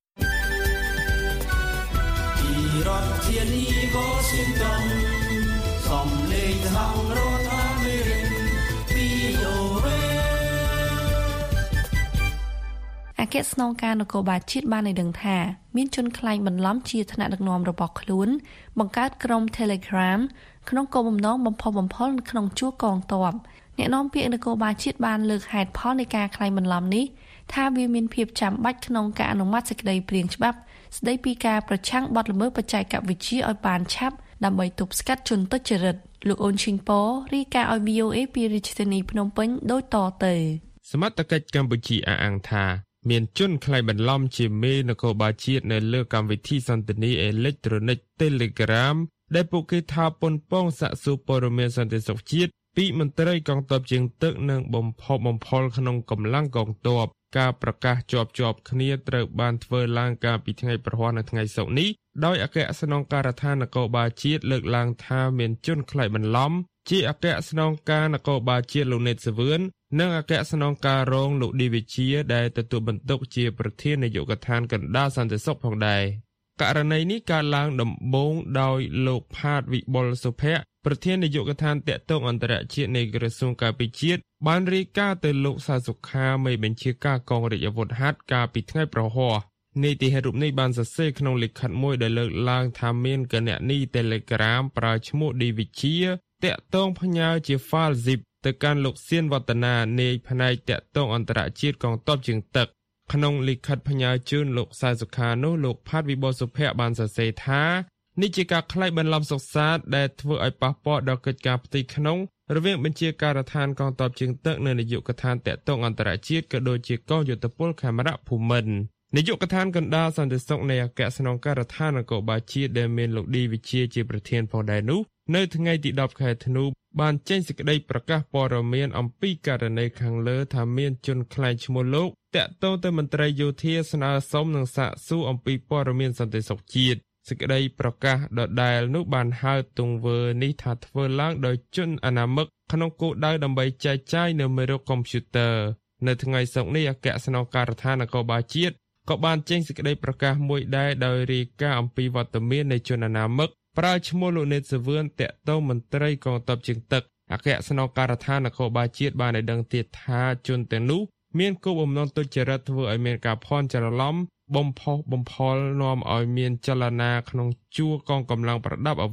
ពីរដ្ឋធានី Washington សំឡេងហៅរដ្ឋអាមេរិក វី អូ เอអគ្គស្នងការនគរបាលជាតិបានឲ្យដឹងថាមានជនក្លែងបន្លំជាថ្នាក់ដឹកនាំរបស់ខ្លួនបង្កើតក្រុម Telegram ក្នុងគោលបំណងបំផុសបំផុលនៅក្នុងជួរកងទ័ពអ្នកនាំពាក្យនគរបាលជាតិបានលើកហេតុផលនៃការក្លែងបន្លំនេះថាវាមានភាពចាំបាច់ក្នុងការអនុម័តសេចក្តីព្រាងច្បាប់ស្តីពីការប្រឆាំងបទល្មើសបច្ចេកវិទ្យាឲ្យបានឆាប់ដើម្បីទប់ស្កាត់ជនទុច្ចរិតលោកអូនឈីងប៉ូរាយការណ៍ឲ្យ វី អូ เอ ពីរាជធានីភ្នំពេញដូចតទៅសមត្ថកិច្ចកម្ពុជាអះអាងថាមានជនក្លែងបន្លំជាមេនគរបាលជាតិនៅលើកម្មវិធីសន្ទនាអេឡិចត្រូនិក Telegram ដែលពួកគេថាប៉ុនប៉ងសាកសួរព័ត៌មានសន្តិសុខជាតិពីមន្ត្រីកងទ័ពជើងទឹកនិងបំផុសបំផុលក្នុងកម្លាំងកងទ័ពការប្រកាសជាប់ជាប់គ្នាត្រូវបានធ្វើឡើងកាលពីថ្ងៃប្រហ័សនៅថ្ងៃសុក្រនេះដោយអគ្គស្នងការដ្ឋាននគរបាលជាតិលើកឡើងថាមានជនក្លែងបន្លំជាអគ្គស្នងការនគរបាលជាតិលោកណេតសាវឿននិងអគ្គស្នងការរងលោកឌីវិជាដែលទទួលបន្ទុកជាប្រធាននាយកដ្ឋានកណ្ដាលសន្តិសុខផងដែរករណីនេះកើតឡើងដំបូងដោយលោកផាតវិបុលសុភ័ក្រប្រធាននាយកដ្ឋានតាក់ទងអន្តរជាតិនៃក្រសួងការពារជាតិបានរាយការណ៍ទៅលោកសាសុខាមេបញ្ជាការកងរាជអាវុធហត្ថកាលពីថ្ងៃប្រហ័សនីតិហេតុរូបនេះបានសរសេរក្នុងលិខិតមួយដែលលើកឡើងថាមានគណនី Telegram ប្រើឈ្មោះឌីវិជាតាក់ទងផ្ញើជា file zip ទៅកាន់លោកសៀនវឌ្ឍនានាយផ្នែកតាក់ទងអន្តរជាតិកងទ័ពជើងទឹកក្នុងលិខិតផ្ញើជូនលោកសាសុខានោះលោកផាតវិបុលសុភ័ក្របានសរសេរថានេះជាការក្លែងបន្លំសុខសាន្តដែលធ្វើឲ្យប៉ះពាល់ដល់កិច្ចការផ្ទៃក្នុងរវាងបញ្ជាការដ្ឋានកងទ័ពជើងទឹកនិងនាយកដ្ឋានតាក់ទងអន្តរជាតិក៏ដូចជាកងយោធពលខេមរៈភូមិន្ទនាយកដ្ឋានកណ្ដាលសន្តិសុខនៃអគ្គស្នងការដ្ឋាននគរបាលជាតិដែលមានលោកឌីវិជាជាប្រធានផងដែរនោះនៅថ្ងៃទីដប់ខែធ្នូបានចេញសេចក្តីប្រកាសព័ត៌មានអំពីករណីខាងលើថាមានជនក្លែងឈ្មោះលោកតាក់ទងទៅមន្ត្រីយោធាស្នើសុំនឹងសាកសួរអំពីព័ត៌មានសន្តិសុខជាតិសេចក្តីប្រកាសដដែលនោះបានហៅទង្វើនេះថាធ្វើឡើងដោយជនអនាមិកក្នុងគោលដៅដើម្បីចែកចាយនៅមេរោគកុំព្យូទ័រនៅថ្ងៃសុក្រនេះអគ្គស្នងការដ្ឋាននគរបាលជាតិក៏បានចេញសេចក្តីប្រកាសមួយដែរដោយរាយការណ៍អំពីវត្តមាននៃជនអនាមិកប្រើឈ្មោះលោកណេតសាវឿនតាក់ទងមន្ត្រីកងទ័ពជើងទឹកអគ្គស្នងការដ្ឋាននគរបាលជាតិបានឲ្យដឹងទៀតថាជនទាំងនោះមានគោលបំណងទុច្ចរិតធ្វើឲ្យមានការភ័ន្តច្រឡំបំផុសបំផុលនាំឲ្យមានចលនាក្នុងជួរកងកម្លាំងប្រដាប់អាវុធ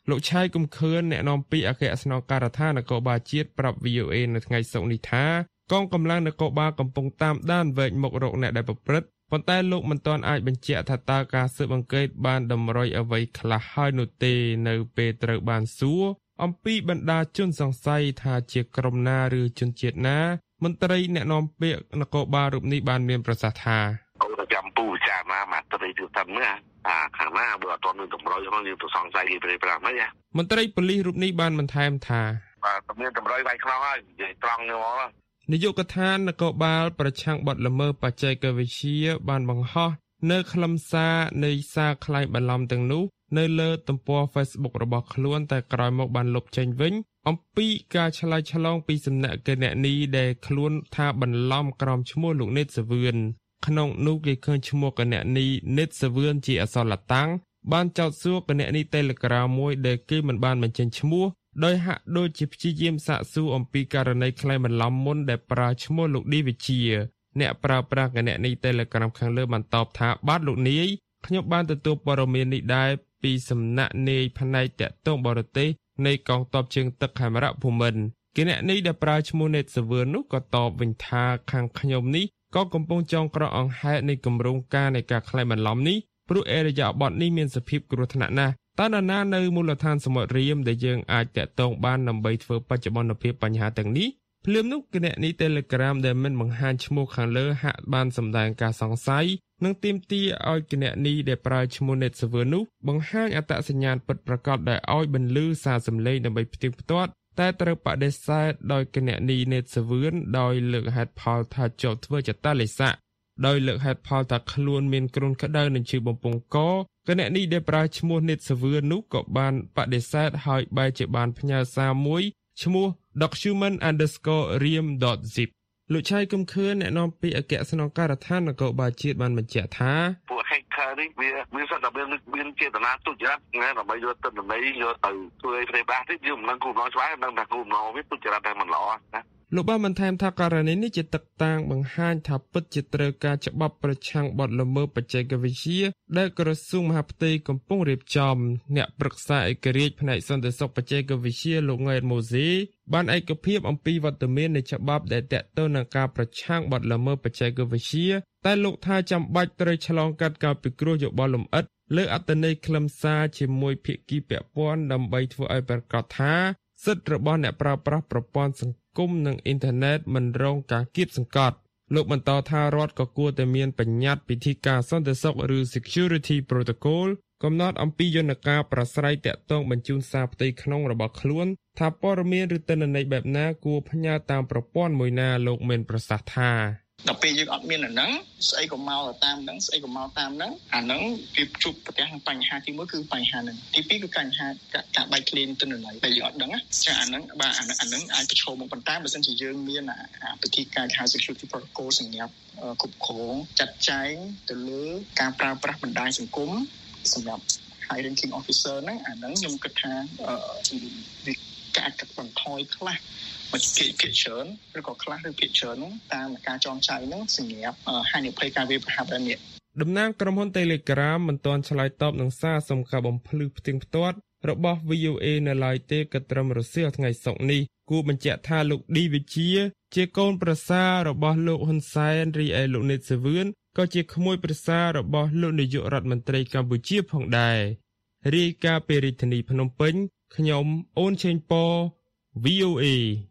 លោកឆៃកំខឿនអ្នកនាំពាក្យអគ្គស្នងការដ្ឋាននគរបាលជាតិប្រាប់ V O A នៅថ្ងៃសុក្រនេះថាកងកម្លាំងនគរបាលកំពុងតាមដានវែកមុខរកអ្នកដែលប្រព្រឹត្តប៉ុន្តែលោកមិនទាន់អាចបញ្ជាក់ថាតើការស៊ើបអង្កេតបានតម្រុយអ្វីខ្លះហើយនោះទេនៅពេលត្រូវបានសួរអំពីបណ្ដាជនសង្ស័យថាជាក្រុមណាឬជនជាតិណាមន្ត្រីអ្នកនាំពាក្យនគរបាលរូបនេះបានមានប្រសាសន៍ថាប្រចាំពូចាណាមកត្រីទៅតាមណាអាខាងណាបើអត់មានតម្រុយហ្នឹងយើងទៅសង្ស័យគេព្រៃប្រាំហ្នឹងមន្ត្រីប៉ូលីសរូបនេះបានបន្ថែមថាបាទមានតម្រុយវាយខ្លោះហើយនិយាយត្រង់នេះមកនាយកដ្ឋាននគរបាលប្រឆាំងបទល្មើសបច្ចេកវិទ្យាបានបង្ហោះនៅខ្លឹមសារនៃសារក្លែងបន្លំទាំងនោះនៅលើទំព័រ Facebook របស់ខ្លួនតែក្រោយមកបានលុបចេញវិញអំពីការឆ្លើយឆ្លងពីសំណាក់គណនីដែលខ្លួនថាបន្លំក្រោមឈ្មោះលោកនេតសាវឿនក្នុងនោះគេឃើញឈ្មោះគណនីនេតសាវឿនជាអក្សរឡាតាំងបានចោទសួរគណនី Telegram មួយដែលគេមិនបានបញ្ចេញឈ្មោះដោយហាក់ដូចជាព្យាយាមសាកសួរអំពីករណីក្លែងបន្លំមុនដែលប្រើឈ្មោះលោកឌីវិជាអ្នកប្រើប្រាស់គណនី Telegram ខាងលើបានតបថាបាទលោកនាយខ្ញុំបានទទួលព័ត៌មាននេះដែរពីសំណាក់នាយផ្នែកតាក់ទងបរទេសនៃកងទ័ពជើងទឹកខេមរៈភូមិន្ទគណនីដែលប្រើឈ្មោះនេតសាវឿននោះក៏តបវិញថាខាងខ្ញុំនេះក៏កំពុងចងក្រងអង្ហេតុនៃគម្រោងការនៃការក្លែងបន្លំនេះព្រោះអេរយាប័តនេះមានសភាពគ្រោះថ្នាក់ណាស់តើនរណានៅមូលដ្ឋានសមុទ្ររៀមដែលយើងអាចតាក់ទងបានដើម្បីធ្វើបច្ចុប្បន្នភាពបញ្ហាទាំងនេះភ្លាមនោះគណនី Telegram ដែលមិនបង្ហាញឈ្មោះខាងលើហាក់បានសម្ដែងការសង្ស័យនិងទាមទារឲ្យគណនីដែលប្រើឈ្មោះ Net Server នោះបង្ហាញអត្តសញ្ញាណពិតប្រាកដដែលឲ្យបន្លឺសារសម្លេងដើម្បីផ្ទៀងផ្ទាត់តែត្រូវបដិសេធដោយគណនី Net Server ដោយលើកហេតុផលថាជាប់ធ្វើចតាលិស័កដោយលើកហេតុផលថាខ្លួនមានគ្រុនក្តៅនិងឈឺបំពង់កគណនីដែលប្រើឈ្មោះ Net Server នោះក៏បានបដិសេធហើយបែរជាបានផ្ញើសារមួយឈ្មោះ document underscore ream dot zip លោកឆៃកំខឿនអ្នកនាំពាក្យអគ្គស្នងការដ្ឋាននគរបាលជាតិបានបញ្ជាក់ថាពួក hacker នេះវាវាសត្វតែមានមានចេតនាទុច្ចរិតណាដើម្បីយកទិន្នន័យយកទៅធ្វើឲ្យប្រេបាសទៀតយើងមិនដឹងគូម្ដងច្បាស់ដឹងថាគូម្ដងវាទុច្ចរិតតែមិនល្អណាលោកបានបន្ថែមថាករណីនេះជាទឹកតាំងបង្ហាញថាពិតជាត្រូវការច្បាប់ប្រឆាំងបទល្មើសបច្ចេកវិទ្យាដែលក្រសួងមហាផ្ទៃកំពុងរៀបចំអ្នកប្រឹក្សាឯករាជ្យផ្នែកសន្តិសុខបច្ចេកវិទ្យាលោកង៉ែតម៉ូសេបានឯកភាពអំពីវត្តមាននៃច្បាប់ដែលទាក់ទងនឹងការប្រឆាំងបទល្មើសបច្ចេកវិទ្យាតែលោកថាចាំបាច់ត្រូវឆ្លងកាត់ការពិគ្រោះយោបល់លម្អិតលើអត្ថន័យខ្លឹមសារជាមួយភាគីពាក់ព័ន្ធដើម្បីធ្វើឲ្យប្រកាសថាសិទ្ធិរបស់អ្នកប្រើប្រាស់ប្រព័ន្ធសង្គមនិងអ៊ីនធឺណិតមិនរងការគៀបសង្កត់លោកបន្តថារដ្ឋក៏គួរតែមានបញ្ញត្តិពិធីការសន្តិសុខឬ Security Protocol កំណត់អំពីយន្តការប្រស្រ័យតាក់ទងបញ្ជូនសារផ្ទៃក្នុងរបស់ខ្លួនថាព័ត៌មានឬទិន្នន័យបែបណាគួរផ្ញើតាមប្រព័ន្ធមួយណាលោកមានប្រសាសន៍ថាដល់ពេលយើងអត់មានអាហ្នឹងស្អីក៏មកតាមហ្នឹងស្អីក៏មកតាមហ្នឹងអាហ្នឹងវាជួបប្រទះនឹងបញ្ហាទីមួយគឺបញ្ហាហ្នឹងទីពីរគឺបញ្ហាការបែកធ្លាយទិន្នន័យដែលយើងអត់ដឹងណាចាអាហ្នឹងបាទអាហ្នឹងអាហ្នឹងអាចប្រឈមមុខប៉ុន្តែបើសិនជាយើងមានអាពិធីការហៅ security protocol សម្រាប់គ្រប់គ្រងចាត់ចែងទៅលើការប្រើប្រាស់បណ្ដាញសង្គមសម្រាប់ high ranking officer ហ្នឹងអាហ្នឹងខ្ញុំគិតថាវាការកាត់បន្ថយខ្លះមកភាគភាគច្រើនឬក៏ខ្លះឬភាគច្រើនហ្នឹងតាមការចងចៃហ្នឹងសម្រាប់ហានិភ័យការវាយប្រហារបែបនេះតំណាងក្រុមហ៊ុន Telegram មិនទាន់ឆ្លើយតបនឹងសារសុំការបំភ្លឺផ្ទៀងផ្ទាត់របស់ V O A នៅឡើយទេក៏ត្រឹមរសៀលថ្ងៃសុក្រនេះគួរបញ្ជាក់ថាលោកឌីវិជាជាកូនប្រសាររបស់លោកហ៊ុនសែនរីឯលោកនេតសាវឿនក៏ជាក្មួយប្រសាររបស់លោកនាយករដ្ឋមន្ត្រីកម្ពុជាផងដែររាយការណ៍ពីរាជធានីភ្នំពេញខ្ញុំអូនឆេងប៉ V O A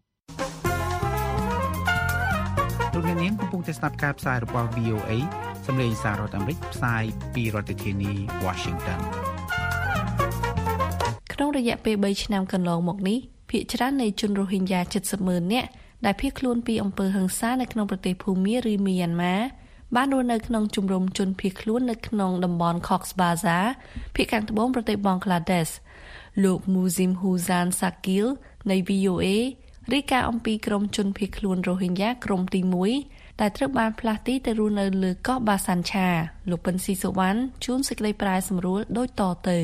លោកអ្នកនាងកំពុងតែស្ដាប់ការផ្សាយរបស់ V O A សម្លេងសាររដ្ឋអាមេរិកផ្សាយពីរដ្ឋធានី Washington ក្នុងរយៈពេលបីឆ្នាំកន្លងមកនេះភាគច្រើននៃជនរ៉ូហីញ៉ា เจ็ดสิบ ម៉ឺននាក់ដែលភៀសខ្លួនពីអំពើហិង្សានៅក្នុងប្រទេសភូមាឬមីយ៉ាន់ម៉ាបានរស់នៅក្នុងជំរំជនភៀសខ្លួននៅក្នុងតំបន់ Cox's Bazar ភាគខាងត្បូងប្រទេសបង់ក្លាដេសលោក Muzim Huzan Sakil នៃ V O A រាយការណ៍អំពីក្រុមជនភៀសខ្លួនរ៉ូហីញ៉ាក្រុមទីមួយដែលត្រូវបានផ្លាស់ទីទៅរស់នៅលើកោះបាសាន់ឆាលោកពិនស៊ីសុវណ្ណជួនសេចក្តីប្រាយសម្រួលដូចតទៅ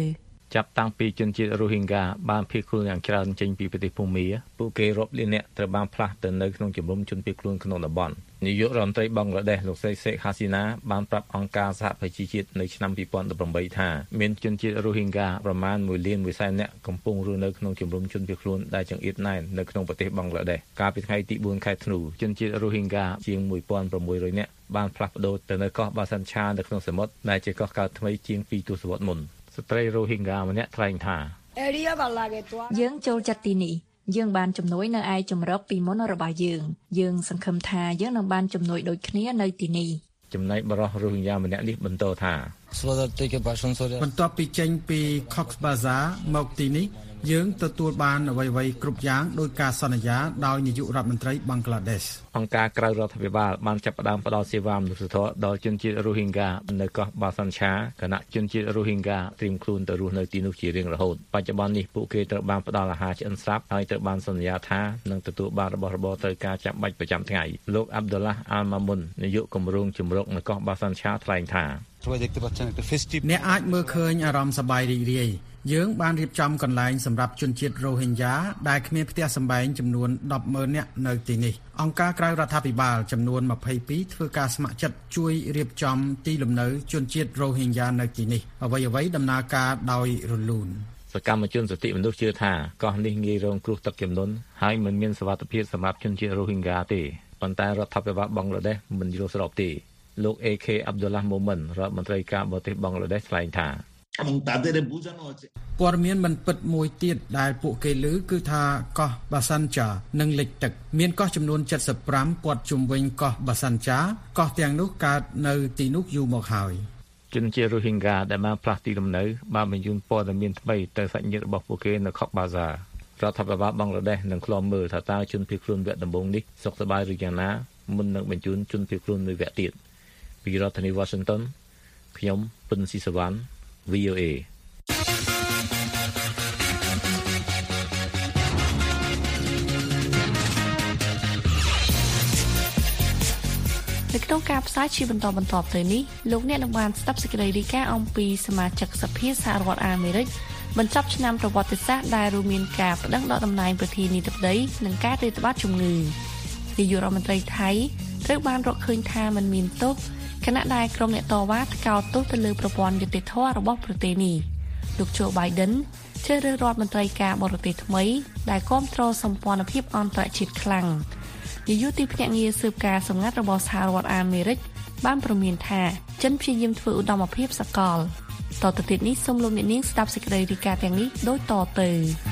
ចាប់តាំងពីជនជាតិ Rohingya បានភៀសខ្លួនយ៉ាងច្រើនចេញពីប្រទេសភូមាពួកគេរាប់លានអ្នកត្រូវបានផ្លាស់ទៅនៅក្នុងជំរំជនភៀសខ្លួនក្នុងតំបន់នាយករដ្ឋមន្ត្រីបង់ក្លាដេសលោកស្រី Sheikh Hasina បានប្រាប់អង្គការសហប្រជាជាតិនៅឆ្នាំពីរពាន់ដប់ប្រាំeightថាមានជនជាតិ Rohingya ប្រមាណមួយលានមួយសែននាក់កំពុងរស់នៅក្នុងជំរំជនភៀសខ្លួនដែលចង្អៀតណែននៅក្នុងប្រទេសបង់ក្លាដេសកាលពីថ្ងៃទីfourខែធ្នូជនជាតិ Rohingya ជាងone thousand six hundredនាក់បានផ្លាស់ប្ដូរទៅនៅកោះបាសាន់ឆានៅក្នុងសមុទ្រដែលជាកោះកើតថ្មីជាងtwoទសវត្សរ៍មុនស្ត្រី Rohingya ម្នាក់ថ្លែងថាយើងចូលចិត្តទីនេះយើងបានជំនួយនៅឯជំរកពីមុនរបស់យើងយើងសង្ឃឹមថាយើងនឹងបានជំនួយដូចគ្នានៅទីនេះចំណែកបរិសុទ្ធ Rohingya ម្នាក់នេះបន្តថាបន្ទាប់ពីចេញពី Cox Bazar មកទីនេះយើងទទួលបានអ្វីៗគ្រប់យ៉ាងដោយការសន្យាដោយនាយករដ្ឋមន្ត្រីបង់ក្លាដេសអង្គការក្រៅរដ្ឋាភិបាលបានចាប់ផ្ដើមផ្ដល់សេវាមនុស្សធម៌ដល់ជនជាតិ Rohingya នៅកោះបាសាន់ឆាគណៈជនជាតិ Rohingya ត្រៀមខ្លួនទៅរស់នៅទីនោះជារៀងរហូតបច្ចុប្បន្ននេះពួកគេត្រូវបានផ្ដល់អាហារឆ្អិនស្រាប់ហើយត្រូវបានសន្យាថានឹងទទួលបានរបស់របរត្រូវការចាំបាច់ប្រចាំថ្ងៃលោក Abdullah Al-Mamun នាយកគម្រោងជំរកនៅកោះបាសាន់ឆាថ្លែងថាអ្នកអាចមើលឃើញអារម្មណ៍សប្បាយរីករាយយើងបានរៀបចំកន្លែងសម្រាប់ជនជាតិ Rohingya ដែលគ្មានផ្ទះសម្បែងចំនួនten thousandនាក់នៅទីនេះអង្គការក្រៅរដ្ឋាភិបាលចំនួនtwenty-twoធ្វើការស្ម័គ្រចិត្តជួយរៀបចំទីលំនៅជនជាតិ Rohingya នៅទីនេះអ្វីៗដំណើរការដោយរលូនសកម្មជនសិទ្ធិមនុស្សជឿថាកោះនេះងាយរងគ្រោះទឹកជំនន់ហើយមិនមានសុវត្ថិភាពសម្រាប់ជនជាតិ Rohingya ទេប៉ុន្តែរដ្ឋាភិបាលបង់ក្លាដេសមិនយល់ស្របទេលោក A K Abdullah Momen រដ្ឋមន្ត្រីការបរទេសបង់ក្លាដេសថ្លែងថាព័ត៌មានមិនពិតមួយទៀតដែលពួកគេឮគឺថាកោះបាសាន់ចានឹងលិចទឹកមានកោះចំនួនseventy-fiveព័ទ្ធជុំវិញកោះបាសាន់ចាកោះទាំងនោះកើតនៅទីនោះយូរមកហើយជនជាតិ Rohingya ដែលបានផ្លាស់ទីលំនៅបានបញ្ជូនព័ត៌មានថ្មីទៅសាច់ញាតិរបស់ពួកគេនៅ Cox's Bazar រដ្ឋាភិបាលបង់ក្លាដេសនឹងឃ្លាំមើលថាតើជនភៀសខ្លួនវគ្គដំបូងនេះសុខសប្បាយឬយ៉ាងណាមុននឹងបញ្ជូនជនភៀសខ្លួនមួយវគ្គទៀតពីរដ្ឋធានី Washington ខ្ញុំពិនស៊ីសវណ្ណV O A នៅក្នុងការផ្សាយជាបន្តបន្ទាប់ទៅនេះលោកអ្នកនឹងបានស្ដាប់សេចក្តីរាយការណ៍អំពីសមាជិកសភាសហរដ្ឋអាមេរិកបញ្ចប់ឆ្នាំប្រវត្តិសាស្ត្រដែលរួមមានការប្តឹងដកតំណែងប្រធានាធិបតីនិងការរាតត្បាតជំងឺនាយករដ្ឋមន្ត្រីថៃត្រូវបានរកឃើញថាមិនមានទោសខណៈដែលក្រុមអ្នកតវ៉ាថ្កោលទោសទៅលើប្រព័ន្ធយុតិធធម៌របស់ប្រទេសនេះលោក Joe Biden ជ្រើសរើសរដ្ឋមន្ត្រីការបរទេសថ្មីដែលគាំទ្រសម្ព័ន្ធភាពអន្តរជាតិខ្លាំងនាយកទីភ្នាក់ងារស៊ើបការសម្ងាត់របស់សហរដ្ឋអាមេរិកបានប្រមានថាចិនព្យាយាមធ្វើឧត្តមភាពសកលតទៅទៀតនេះសូមលោកអ្នកនាងស្ដាប់សេចក្តីរាយការណ៍ទាំងនេះដូចតទៅ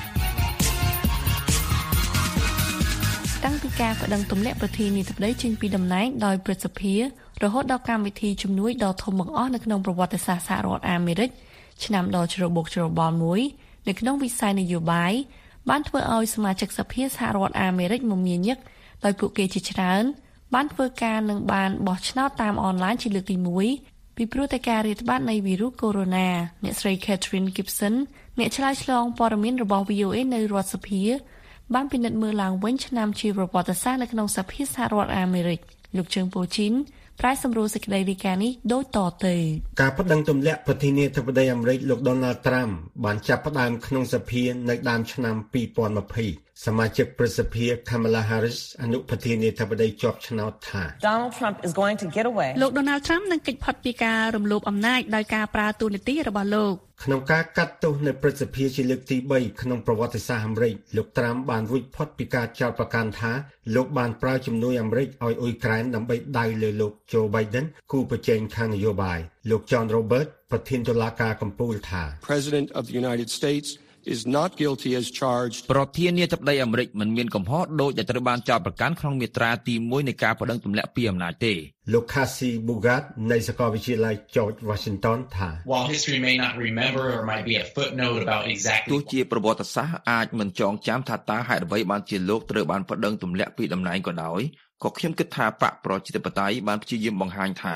តាំងពីការប្តឹងទម្លាក់ប្រធានាធិបតីចេញពីតំណែងដោយព្រឹទ្ធសភារហូតដល់កម្មវិធីជំនួយដ៏ធំបង្អស់នៅក្នុងប្រវត្តិសាស្ត្រសហរដ្ឋអាមេរិកឆ្នាំដ៏ជ្របុកជ្របល់មួយនៅក្នុងវិស័យនយោបាយបានធ្វើឲ្យសមាជិកសភាសហរដ្ឋអាមេរិកមមាញឹកដោយពួកគេជាច្រើនបានធ្វើការនឹងបានបោះឆ្នោតតាមអនឡាញជាលើកទីoneពីព្រោះតែការរាតត្បាតនៃវីរុសកូវីដ -អ្នកស្រី Catherine Gibson អ្នកឆ្លើយឆ្លងព័ត៌មានរបស់ V O A នៅរដ្ឋសភាបានពិនិត្យមើលឡើងវិញឆ្នាំជាប្រវត្តិសាស្ត្រនៅក្នុងសភាសហរដ្ឋអាមេរិកលោកជើងពូជីនប្រាយសម្រួលសេចក្តីរាយការណ៍នេះដូចតទៅការប្តឹងទម្លាក់ប្រធានាធិបតីអាមេរិកលោក Donald Trump បានចាប់ផ្ដើមក្នុងសភានៅដើមឆ្នាំtwenty twentyសមាជិកប្រសិទ្ធភាព Kamala Harris អនុប្រធានាធិបតីជាប់ឆ្នោតថា Donald Trump is going to get away លោក Donald Trump នឹងគេចផុតពីការរំលោភអំណាចដោយការប្រើទូនាទីរបស់លោកក្នុងការកាត់ទោសនៅប្រសិទ្ធភាពជាលើកទីthreeក្នុងប្រវត្តិសាស្ត្រអាមេរិកលោក Trump បានរួចផុតពីការចោទប្រកាន់ថាលោកបានប្រើជំនួយអាមេរិកឲ្យអ៊ុយក្រែនដើម្បីដៅលើលោក Joe Biden គូប្រជែងខាងនយោបាយលោក John Roberts ប្រធានតុលាការកំពូលថា President of the United States is not guilty as charged ប្រធានាធិបតីអាមេរិកមិនមានកំហុសដោយដែលត្រូវបានចោទប្រកាន់ក្នុងមាត្រាទីoneនៃការប្តឹងទម្លាក់ពីអំណាចទេលោក Casey Boogat នៃសាកលវិទ្យាល័យ George Washington ថា While history may not remember or might be a footnote about exactly ទោះជាប្រវត្តិសាស្ត្រអាចមិនចងចាំថាតើហេតុអ្វីបានជាលោកត្រូវបានប្តឹងទម្លាក់ពីតំណែងក៏ដោយក៏ខ្ញុំគិតថាបកប្រជាធិបតេយ្យបានព្យាយាមបង្ហាញថា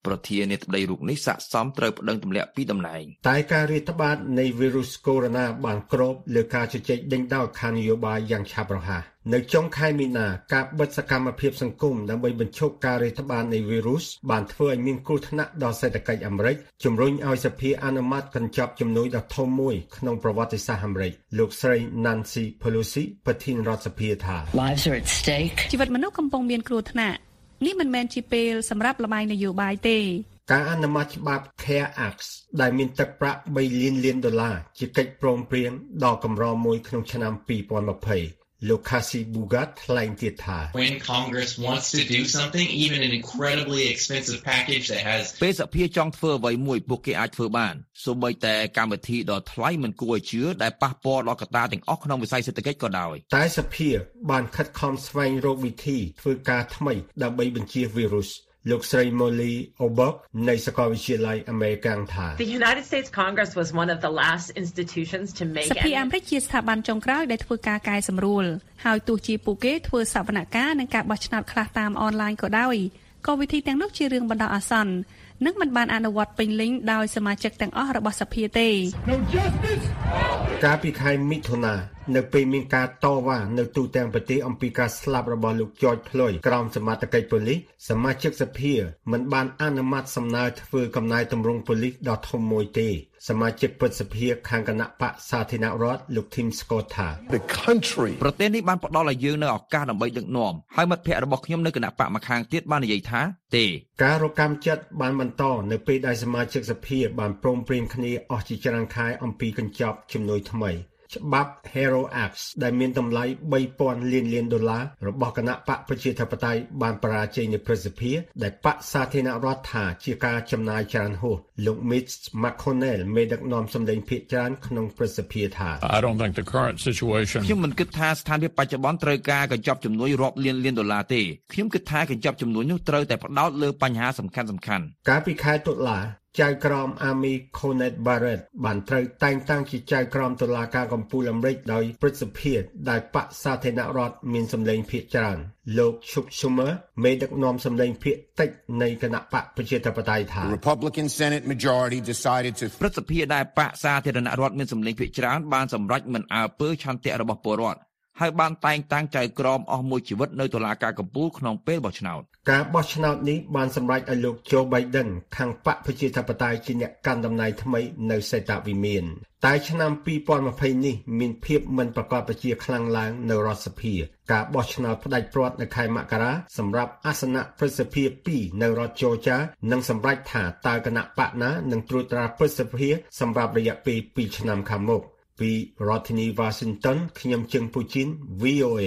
ប្រធានាធិបតីរូបនេះស័ក្តិសមត្រូវប្តឹងទម្លាក់ពីតំណែងតែការរាតត្បាតនៃវីរុសកូវីដ -បានគ្របលើការជជែកដេញដោលខាងនយោបាយយ៉ាងឆាប់រហ័សនៅចុងខែមីនាការបិទសកម្មភាពសង្គមដើម្បីបញ្ឈប់ការរាតត្បាតនៃវីរុសបានធ្វើឲ្យមានគ្រោះថ្នាក់ដល់សេដ្ឋកិច្ចអាមេរិកជំរុញឲ្យសភាអនុម័តកញ្ចប់ជំនួយដ៏ធំមួយក្នុងប្រវត្តិសាស្ត្រអាមេរិកលោកស្រី Nancy Pelosi ប្រធានរដ្ឋសភាថា Lives are at stake ជីវិតមនុស្សកំពុងមានគ្រោះថ្នាក់នេះមិនមែនជាពេលសម្រាប់លបាយនយោបាយទេការអនុម័តច្បាប់ Care Act ដែលមានទឹកប្រាក់បីលានលានដុល្លារជាកិច្ចព្រមព្រៀងដ៏កម្រមួយក្នុងឆ្នាំពីរពាន់ยี่สิบលោក Casey Boogat ថ្លែងទៀតថា When Congress wants to do something even an incredibly expensive package that has ពេលសភាចង់ធ្វើអ្វីមួយពួកគេអាចធ្វើបានសូម្បីតែកម្មវិធីដ៏ថ្លៃមិនគួរឲ្យជឿដែលប៉ះពាល់ដល់កត្តាទាំងអស់ក្នុងវិស័យសេដ្ឋកិច្ចក៏ដោយតែសភាបានខិតខំស្វែងរកវិធីធ្វើការថ្មីដើម្បីបញ្ជៀសវីរុសលោកស្រី Molly Obok នៃសាកលវិទ្យាល័យអាមេរិកថា The United States Congress was one of the last institutions to make សភាអាមេរិកជាស្ថាប័នចុងក្រោយដែលធ្វើការកែសម្រួលហើយទោះជាពួកគេធ្វើសវនកម្មនិងការបោះឆ្នោតខ្លះតាមអនឡាញក៏ដោយក៏វិធីទាំងនោះជារឿងបណ្ដោះអាសន្ននិងមិនបានអនុវត្តពេញលេញដោយសមាជិកទាំងអស់របស់សភាទេ No justice កាលពីខែមិថុនានៅពេលមានការតវ៉ានៅទូទាំងប្រទេសអំពីការស្លាប់របស់លោក George Floyd ក្រោមសមត្ថកិច្ចប៉ូលីសសមាជិកសភាមិនបានអនុម័តសំណើធ្វើកំណែទម្រង់ប៉ូលីសដ៏ធំមួយទេសមាជិកព្រឹទ្ធសភាខាងគណៈបកសាធារណរដ្ឋលោក Tim Scott ថា The country ប្រទេសនេះបានផ្ដល់ឲ្យយើងនៅឱកាសដើម្បីដឹកនាំហើយមិត្តភ័ក្តិរបស់ខ្ញុំនៅគណៈបកម្ខាងទៀតបាននិយាយថាទេការរកម្មចិត្តបានបន្តនៅពេលដែលសមាជិកសភាបានព្រមព្រៀងគ្នាអស់ជាច្រើនខែអំពីកញ្ចប់ជំនួយថ្មីច្បាប់ Hero Act ដែលមានតម្លៃបីពាន់លានលានដុល្លាររបស់គណៈបកប្រជាធិបតេយ្យបានបរាជ័យនៅព្រឹទ្ធសភាដែលបកសាធារណរដ្ឋថាជាការចំណាយច្រើនហួសលោក Mitch McConnell មេដឹកនាំសម្លេងភាគច្រើនក្នុងព្រឹទ្ធសភាថា I don't think the current situation ខ្ញុំមិនគិតថាស្ថានភាពបច្ចុប្បន្នត្រូវការកញ្ចប់ជំនួយរាប់លានលានដុល្លារទេខ្ញុំគិតថាកញ្ចប់ជំនួយនោះត្រូវតែផ្ដោតលើបញ្ហាសំខាន់ៗកាលពីខែតុលាចៅក្រម Amy Coney Barrett បានត្រូវតែងតាំងជាចៅក្រមតុលាការកំពូលអាមេរិកដោយព្រឹទ្ធសភាដែលបកសាធារណរដ្ឋមានសម្លេងភាគច្រើនលោក Chuck Schumer មេដឹកនាំសម្លេងភាគតិចនៃគណៈបកប្រជាធិបតេយ្យថា The Republican Senate majority decided to ព្រឹទ្ធសភាដែលបកសាធារណរដ្ឋមានសម្លេងភាគច្រើនបានសម្រេចមិនអើពើឆន្ទៈរបស់ពលរដ្ឋហើយបានតែងតាំងចៅក្រមអស់មួយជីវិតនៅតុលាការកំពូលក្នុងពេលបោះឆ្នោតការបោះឆ្នោតនេះបានសម្រេចឲ្យលោក Joe Biden ខាងបកប្រជាធិបតេយ្យជាអ្នកកាន់តំណែងថ្មីនៅសេតវិមានតែឆ្នាំពីរពាន់ยี่สิบនេះមានភាពមិនប្រកបប្រជាខ្លាំងឡើងនៅរដ្ឋសភាការបោះឆ្នោតផ្ដាច់ព្រាត់នៅខែមករាសម្រាប់អាសនៈព្រឹទ្ធសភាពីរនៅរដ្ឋ Georgia នឹងសម្រេចថាតើគណៈបកណានឹងត្រួតត្រាព្រឹទ្ធសភាសម្រាប់រយៈពេលពីរឆ្នាំខាងមុខពីរដ្ឋធានី Washington ខ្ញុំជឹងពូជីន វី អូ เอ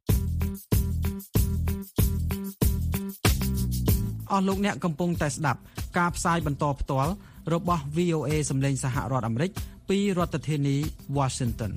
អស់លោកអ្នកកំពុងតែស្ដាប់ការផ្សាយបន្តផ្ទាល់របស់ វី អូ เอ សម្លេងសហរដ្ឋអាមេរិកពីរដ្ឋធានី Washington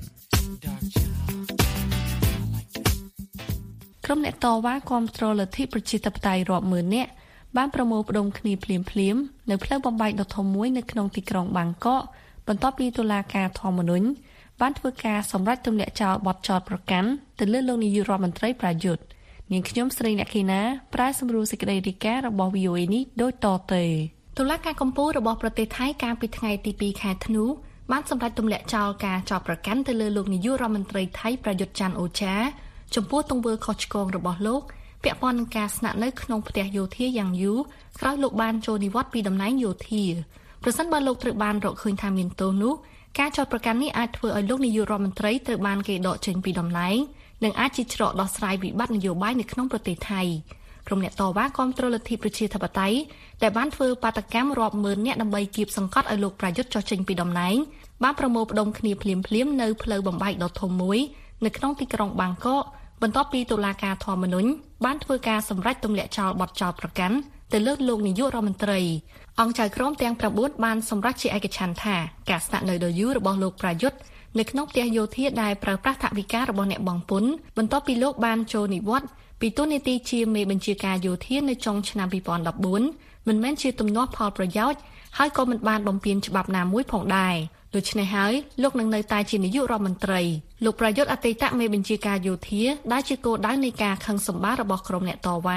ក្រុមអ្នកតវ៉ាគាំទ្រលទ្ធិប្រជាធិបតេយ្យរាប់ម៉ឺននាក់បានប្រមូលផ្ដុំគ្នាភ្លាមៗនៅផ្លូវបំបែកដ៏ធំមួយនៅក្នុងទីក្រុងបាងកកបន្ទាប់ពីតុលាការធម្មនុញ្ញបានធ្វើការសម្រេចទម្លាក់ចោលបទចោទប្រកាន់ទៅលើលោកនាយករដ្ឋមន្ត្រីប្រយុទ្ធនាងខ្ញុំស្រីអ្នកខេណាប្រាយសម្រួលសេចក្តីរាយការណ៍របស់ វី អូ เอ នេះដូចតទៅតុលាការកំពូលរបស់ប្រទេសថៃកាលពីថ្ងៃទីពីរខែធ្នូបានសម្រេចទម្លាក់ចោលការចោទប្រកាន់ទៅលើលោកនាយករដ្ឋមន្ត្រីថៃប្រយុទ្ធច័ន្ទអូចាចំពោះទង្វើខុសឆ្គងរបស់លោកពាក់ព័ន្ធនឹងការស្នាក់នៅក្នុងផ្ទះយោធាយ៉ាងយូរក្រោយលោកបានចូលនិវត្តន៍ពីតំណែងយោធាប្រសិនបើលោកត្រូវបានរកឃើញថាមានទោសនោះការចោទប្រកាន់នេះអាចធ្វើឲ្យលោកនាយករដ្ឋមន្ត្រីត្រូវបានគេដកចេញពីតំណែងនិងអាចជាច្រកដោះស្រាយវិបត្តិនយោបាយនៅក្នុងប្រទេសថៃក្រុមអ្នកតវ៉ាគាំទ្រលទ្ធិប្រជាធិបតេយ្យដែលបានធ្វើបាតកម្មរាប់ម៉ឺននាក់ដើម្បីគៀបសង្កត់ឲ្យលោកប្រយុទ្ធចុះចេញពីតំណែងបានប្រមូលផ្ដុំគ្នាភ្លាមៗនៅផ្លូវបំបែកដ៏ធំមួយនៅក្នុងទីក្រុងបាងកកបន្ទាប់ពីតុលាការធម្មនុញ្ញបានធ្វើការសម្រេចទម្លាក់ចោលបទចោទប្រកាន់ទៅលើលោកនាយករដ្ឋមន្ត្រីអង្គចៅក្រមទាំងប្រាំបួនបានសម្រេចជាឯកច្ឆន្ទថាការស្នាក់នៅដ៏យូររបស់លោកប្រយុទ្ធនៅក្នុងផ្ទះយោធាដែលប្រើប្រាស់ថវិការបស់អ្នកបង់ពន្ធបន្ទាប់ពីលោកបានចូលនិវត្តន៍ពីតួនាទីជាមេបញ្ជាការយោធានៅចុងឆ្នាំពីរពាន់ដប់បួនមិនមែនជាទំនាស់ផលប្រយោជន៍ហើយក៏មិនបានបំពានច្បាប់ណាមួយផងដែរដូច្នេះហើយលោកនឹងនៅតែជានាយករដ្ឋមន្ត្រីលោកប្រយុទ្ធអតីតមេបញ្ជាការយោធាដែលជាគោលដៅនៃការខឹងសម្បាររបស់ក្រុមអ្នកតវ៉ា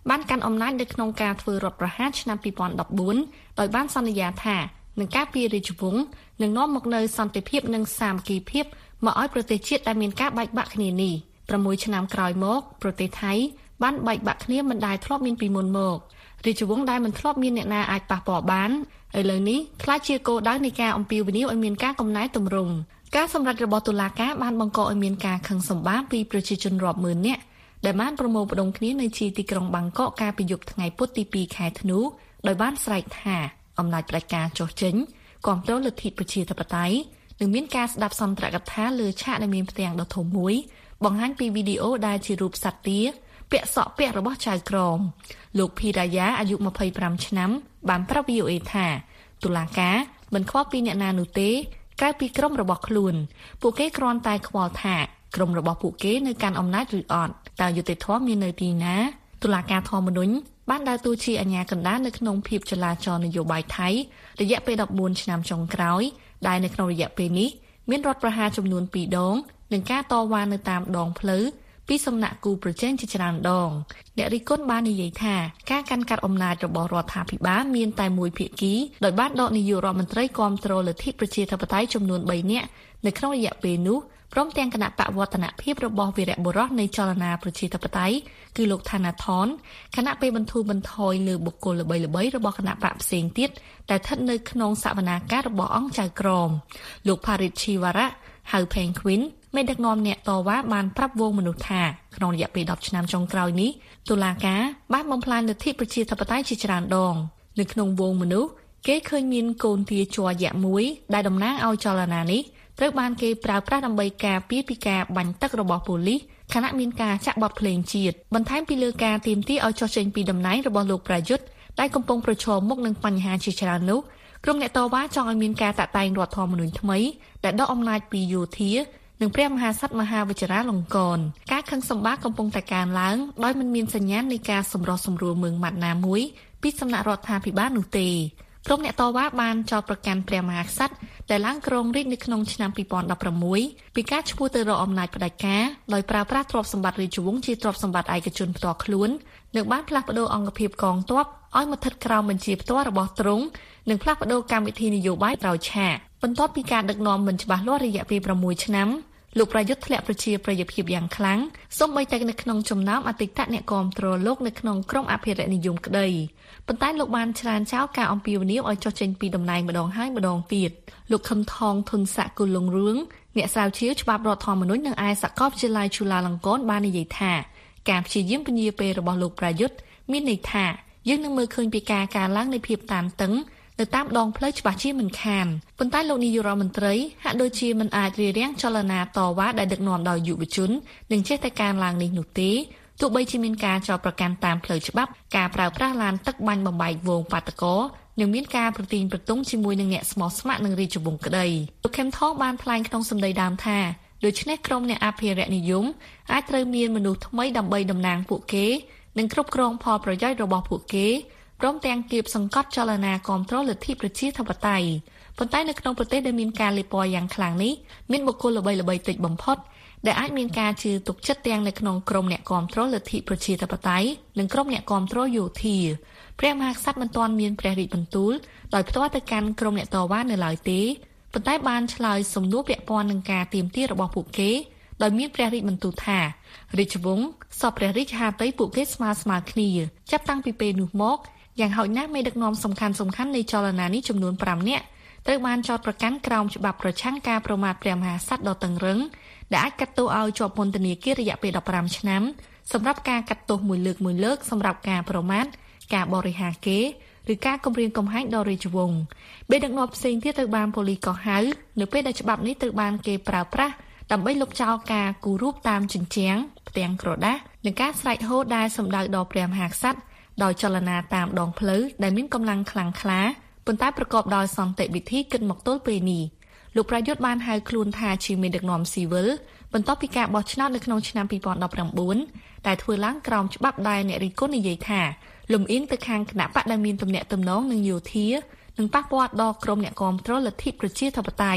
បានកាន់អំណាចនៅក្នុងការធ្វើរដ្ឋប្រហារឆ្នាំពីរពាន់ដប់បួនដោយបានសន្យាថានឹងការពាររាជវង្សនឹងនាំមកនូវសន្តិភាពនិងសាមគ្គីភាពមកឲ្យប្រទេសជាតិដែលមានការបែកបាក់គ្នានេះប្រាំមួយឆ្នាំក្រោយមកប្រទេសថៃបានបែកបាក់គ្នាមិនដែលធ្លាប់មានពីមុនមករាជវង្សដែលមិនធ្លាប់មានអ្នកណាអាចប៉ះពាល់បានឥឡូវនេះខ្លាចជាគោលដៅនៃការអំពាវនាវឲ្យមានការកំណែទម្រង់ការសម្រេចរបស់តុលាការបានបង្កឲ្យមានការខឹងសម្បារពីប្រជាជនរាប់ម៉ឺននាក់ដែលបានប្រមូលផ្ដុំគ្នានៅជាទីក្រុងបាងកកកាលពីយប់ថ្ងៃពុធទីពីរខែធ្នូដោយបានស្រែកថាអំណាចផ្ដាច់ការចុះចេញគាំទ្រលទ្ធិប្រជាធិបតេយ្យនិងមានការស្ដាប់សន្ទរកថាលើឆាកដែលមានផ្ទាំងដ៏ធំមួយបង្ហាញពីវីដេអូដែលជារូបសត្វទាពាក់សក់ពាក់របស់ចៅក្រមលោកភីរ៉ាយ៉ាអាយុម្ភៃប្រាំឆ្នាំបានប្រាប់ វី អូ អេ ថាតុលាការមិនខ្វល់ពីអ្នកណានោះទេក្រៅពីក្រុមរបស់ខ្លួនពួកគេគ្រាន់តែខ្វល់ថាក្រុមរបស់ពួកគេនៅកាន់អំណាចឬអត់តើយុត្តិធម៌មាននៅទីណាតុលាការធម្មនុញ្ញបានដើរតួជាអាជ្ញាកណ្ដាលនៅក្នុងភាពចលាចលនយោបាយថៃរយៈពេលដប់បួនឆ្នាំចុងក្រោយដែលនៅក្នុងរយៈពេលនេះមានរដ្ឋប្រហារចំនួនពីរដងនិងការតវ៉ានៅតាមដងផ្លូវពីសំណាក់គូប្រជែងជាច្រើនដងអ្នករិះគន់បាននិយាយថាការកាន់កាប់អំណាចរបស់រដ្ឋាភិបាលមានតែមួយភាគីដោយបានដកនាយករដ្ឋមន្ត្រីគាំទ្រលទ្ធិប្រជាធិបតេយ្យចំនួនបីនាក់នៅក្នុងរយៈពេលនោះព្រមទាំងគណៈបកវឌ្ឍនភាពរបស់វីរៈបុរសនៃចលនាប្រជាធិបតេយ្យគឺលោកថាណាថនគណៈពេលបន្ធូរបន្ថយលើបុគ្គលល្បីៗរបស់គណៈបកផ្សេងទៀតដែលស្ថិតនៅក្នុងសវនាការរបស់អង្គចៅក្រមលោកផារិតឈីវរៈហៅ Penguin មេដឹកនាំអ្នកតវ៉ាបានប្រាប់វងមនុស្សថាក្នុងរយៈពេលដប់ឆ្នាំចុងក្រោយនេះតុលាការបានបំផ្លាញលទ្ធិប្រជាធិបតេយ្យជាច្រើនដងនៅក្នុងវងមនុស្សគេឃើញមានកូនទាជ័រយក្សមួយដែលតំណាងឲ្យចលនានេះត្រូវបានគេប្រើប្រាស់ដើម្បីការពារពីការបាញ់ទឹករបស់ប៉ូលីសខណៈមានការចាក់បទភ្លេងជាតិបន្ថែមពីលើការទាមទារឲ្យចុះចេញពីតំណែងរបស់លោកប្រយុទ្ធដែលកំពុងប្រឈមមុខនឹងបញ្ហាជាច្រើននោះក្រុមអ្នកតវ៉ាចង់ឲ្យមានការតាក់តែងរដ្ឋធម្មនុញ្ញថ្មីដែលដកអំណាចពីយោធានិងព្រះមហាក្សត្រមហាវជ្ជរាលង្កនការខឹងសម្បារកំពុងតែកើនឡើងដោយមិនមានសញ្ញាណនៃការសម្រុះសម្រួលមើងម៉ាត់ណាមួយពីសំណាក់រដ្ឋាភិបាលនោះទេក្រុមអ្នកតវ៉ាបានចោទប្រកាន់ព្រះមហាក្សត្រដែលឡើងគ្រងរាជ្យនៅក្នុងឆ្នាំពីរពាន់ដប់ប្រាំមួយពីការឈ្មោះទៅរកអំណាចផ្ដាច់ការដោយប្រើប្រាស់ទ្រព្យសម្បត្តិរាជវង្សជាទ្រព្យសម្បត្តិឯកជនផ្ទាល់ខ្លួននិងបានផ្លាស់ប្តូរអង្គភាពកងទ័ពឲ្យមកស្ថិតក្រោមបញ្ជាផ្ទាល់របស់ទ្រង់និងផ្លាស់ប្តូរកម្មវិធីនយោបាយដោយឆាកបន្ទាប់ពីការដឹកនាំមិនច្បាស់លាស់រយៈពេលប្រាំមួយឆ្នាំលោកប្រយុទ្ធធ្លាក់ប្រជាប្រិយភាពយ៉ាងខ្លាំងសូម្បីតែនៅក្នុងចំណោមអតីតអ្នកគាំទ្រលោកនៅក្នុងក្រុមអភិរក្សនិយមក្តីប៉ុន្តែលោកបានច្រានចោលការអំពាវនាវឲ្យចុះចេញពីតំណែងម្ដងហើយម្ដងទៀតលោកខឹមថងធុនស័កគុលលងរឿងអ្នកស្រាវជ្រាវច្បាប់រដ្ឋធម្មនុញ្ញនៅឯសាកលវិទ្យាល័យជូឡាឡង់កនបាននិយាយថាការព្យាយាមពន្យាពេលរបស់លោកប្រយុទ្ធមានន័យថាយើងនឹងមើលឃើញពីការកើនឡើងនៃភាពតានតឹងនៅតាមដងផ្លូវច្បាស់ជាមិនខានប៉ុន្តែលោកនាយករដ្ឋមន្ត្រីហាក់ដូចជាមិនអាចរារាំងចលនាតវ៉ាដែលដឹកនាំដោយយុវជននឹងចេះតែកើនឡើងនេះនោះទេទោះបីជាមានការចោទប្រកាន់តាមផ្លូវច្បាប់ការប្រើប្រាស់ឡានទឹកបាញ់បំបែកវងបាតកោនិងមានការប្រទីងប្រទង់ជាមួយនឹងអ្នកស្មោះស្ម័គ្រនឹងរាជវង្សក្តីលោកខេមថងបានថ្លែងក្នុងសម្ដីដើមថាដូច្នេះក្រុមអ្នកអភិរក្សនិយមអាចត្រូវមានមនុស្សថ្មីដើម្បីតំណាងពួកគេនិងគ្រប់គ្រងផលប្រយោជន៍របស់ពួកគេព្រមទាំងគៀបសង្កត់ចលនាគាំទ្រលទ្ធិប្រជាធិបតេយ្យប៉ុន្តែនៅក្នុងប្រទេសដែលមានការលាបពណ៌យ៉ាងខ្លាំងនេះមានបុគ្គលល្បីៗតិចបំផុតដែលអាចមានការជឿទុកចិត្តទាំងនៅក្នុងក្រុមអ្នកគាំទ្រលទ្ធិប្រជាធិបតេយ្យនិងក្រុមអ្នកគាំទ្រយោធាព្រះមហាក្សត្រមិនទាន់មានព្រះរាជបន្ទូលដោយផ្ទាល់ទៅកាន់ក្រុមអ្នកតវ៉ានៅឡើយទេប៉ុន្តែបានឆ្លើយសំណួរពាក់ព័ន្ធនឹងការទាមទាររបស់ពួកគេដោយមានព្រះរាជបន្ទូលថារាជវង្សសពព្រះរាជហត្ថីពួកគេស្មើស្មើគ្នាចាប់តាំងពីពេលនោះមកយ៉ាងហោចណាស់មេដឹកនាំសំខាន់សំខាន់នៃចលនានេះចំនួនប្រាំនាក់ត្រូវបានចោទប្រកាន់ក្រោមច្បាប់ប្រឆាំងការប្រមាថព្រះមហាក្សត្រដ៏តឹងរ៉ឹងដែលអាចកាត់ទោសឲ្យជាប់ពន្ធនាគាររយៈពេលដប់ប្រាំឆ្នាំសម្រាប់ការកាត់ទោសមួយលើកមួយលើកសម្រាប់ការប្រមាថការបរិហាគេឬការគំរាមកំហែងដល់រាជវង្សមេដឹកនាំផ្សេងទៀតត្រូវបានប៉ូលីសកោះហៅនៅពេលដែលច្បាប់នេះត្រូវបានគេប្រើប្រាស់ដើម្បីលុបចោលការគូររូបតាមជញ្ជាំងផ្ទាំងក្រដាសនិងការស្រែកហូដែលសម្ដៅដល់ព្រះមហាក្សត្រដោយចលនាតាមដងផ្លូវដែលមានកម្លាំងខ្លាំងក្លាប៉ុន្តែប្រកបដោយសន្តិវិធីគិតមកទល់ពេលនេះលោកប្រយុទ្ធបានហៅខ្លួនថាជាមេដឹកនាំស៊ីវិលបន្ទាប់ពីការបោះឆ្នោតនៅក្នុងឆ្នាំពីរពាន់ដប់ប្រាំបួនដែលធ្វើឡើងក្រោមច្បាប់ដែលអ្នករិះគន់និយាយថាលំអៀងទៅខាងគណៈបកដែលមានទំនាក់ទំនងនឹងយោធានិងប៉ះពាល់ដល់ក្រុមអ្នកគាំទ្រលទ្ធិប្រជាធិបតេយ្យ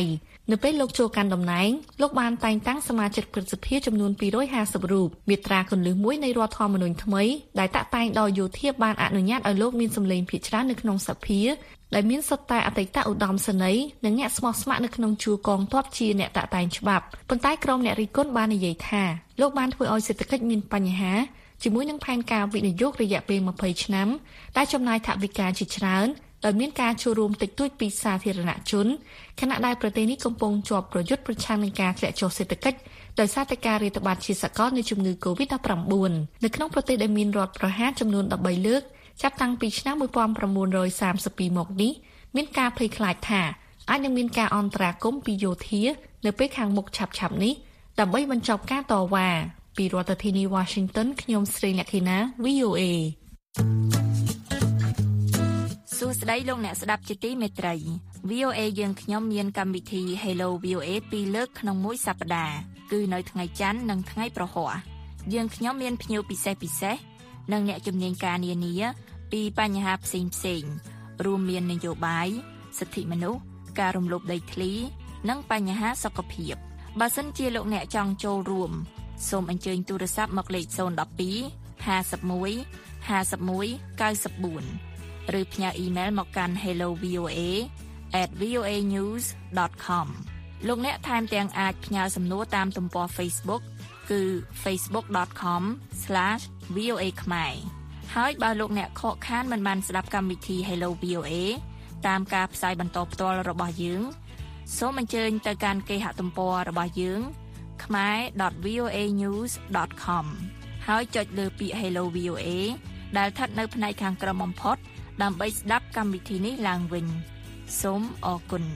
នៅពេលលោកចូលកាន់តំណែងលោកបានតែងតាំងសមាជិកព្រឹទ្ធសភាចំនួនពីររយហាសិបរូបមាត្រាគន្លឹះមួយនៃរដ្ឋធម្មនុញ្ញថ្មីដែលតាក់តែងដល់យោធាបានអនុញ្ញាតឲ្យលោកមានសម្លេងភាគច្រើននៅក្នុងសភាដែលមានសុទ្ធតែអតីតឧត្តមសេនីយ៍និងអ្នកស្មោះស្ម័គ្រនៅក្នុងជួរកងទ័ពជាអ្នកតាក់តែងច្បាប់ប៉ុន្តែក្រុមអ្នករិះគន់បាននិយាយថាលោកបានធ្វើឲ្យសេដ្ឋកិច្ចមានបញ្ហាជាមួយនឹងផែនការវិនិយោគរយៈពេលម្ភៃឆ្នាំដែលចំណាយថវិកាជាច្រើនដោយមានការចូលរួមតិចតួចពីសាធារណជនខណៈដែលប្រទេសនេះកំពុងជាប់ប្រយុទ្ធប្រឆាំងនឹងការធ្លាក់ចុះសេដ្ឋកិច្ចដោយសារតែការរាតត្បាតជាសកលនៃជំងឺ កូវីដ ដប់ប្រាំបួន នៅក្នុងប្រទេសដែលមានរដ្ឋប្រហារចំនួនដប់បីលើកចាប់តាំងពីឆ្នាំmột nghìn chín trăm sa mươi haiមកនេះមានការភ័យខ្លាចថាអាចនឹងមានការអន្តរាគមន៍ពីយោធានៅពេលខាងមុខឆាប់ៗនេះដើម្បីបញ្ចប់ការតវ៉ាពីរដ្ឋធានី Washington ខ្ញុំស្រីលក្ខិណា វី អូ เอសួស្តីលោកអ្នកស្ដាប់ជាទីមេត្រី វី អូ เอ យើងខ្ញុំមានកម្មវិធី Hello វី អូ เอ ពីរលើកក្នុងមួយសប្តាហ៍គឺនៅថ្ងៃច័ន្ទនិងថ្ងៃប្រហ័សយើងខ្ញុំមានភ្ញៀវពិសេសពិសេសនិងអ្នកជំនាញការនានាពីបញ្ហាផ្សេងផ្សេងរួមមាននយោបាយសិទ្ធិមនុស្សការរំលោភដីធ្លីនិងបញ្ហាសុខភាពបើសិនជាលោកអ្នកចង់ចូលរួមសូមអញ្ជើញទូរស័ព្ទមកលេខศูนย์ một hai ห้าสิบเอ็ด ห้าสิบเอ็ด เก้าสิบสี่ឬផ្ញើអ៊ីមែលមកកាន់ hello v o a at v o a news dot com លោកអ្នកថែមទាំងអាចផ្ញើសំណួរតាមទំព័រ Facebook គឺ facebook dot com slash v o a ខ្មែរហើយបើលោកអ្នកខកខានមិនបានស្ដាប់កម្មវិធី Hello វី អូ เอ តាមការផ្សាយបន្តផ្ទាល់របស់យើងសូមអញ្ជើញទៅកាន់គេហទំព័ររបស់យើង ខ្មែរ dot v o a news dot com ហើយចុចលើពាក្យ Hello វី អូ เอ ដែលស្ថិតនៅផ្នែកខាងក្រោមបំផុតដើម្បីស្ដាប់កម្មវិធីនេះឡើងវិញសូមអរគុណ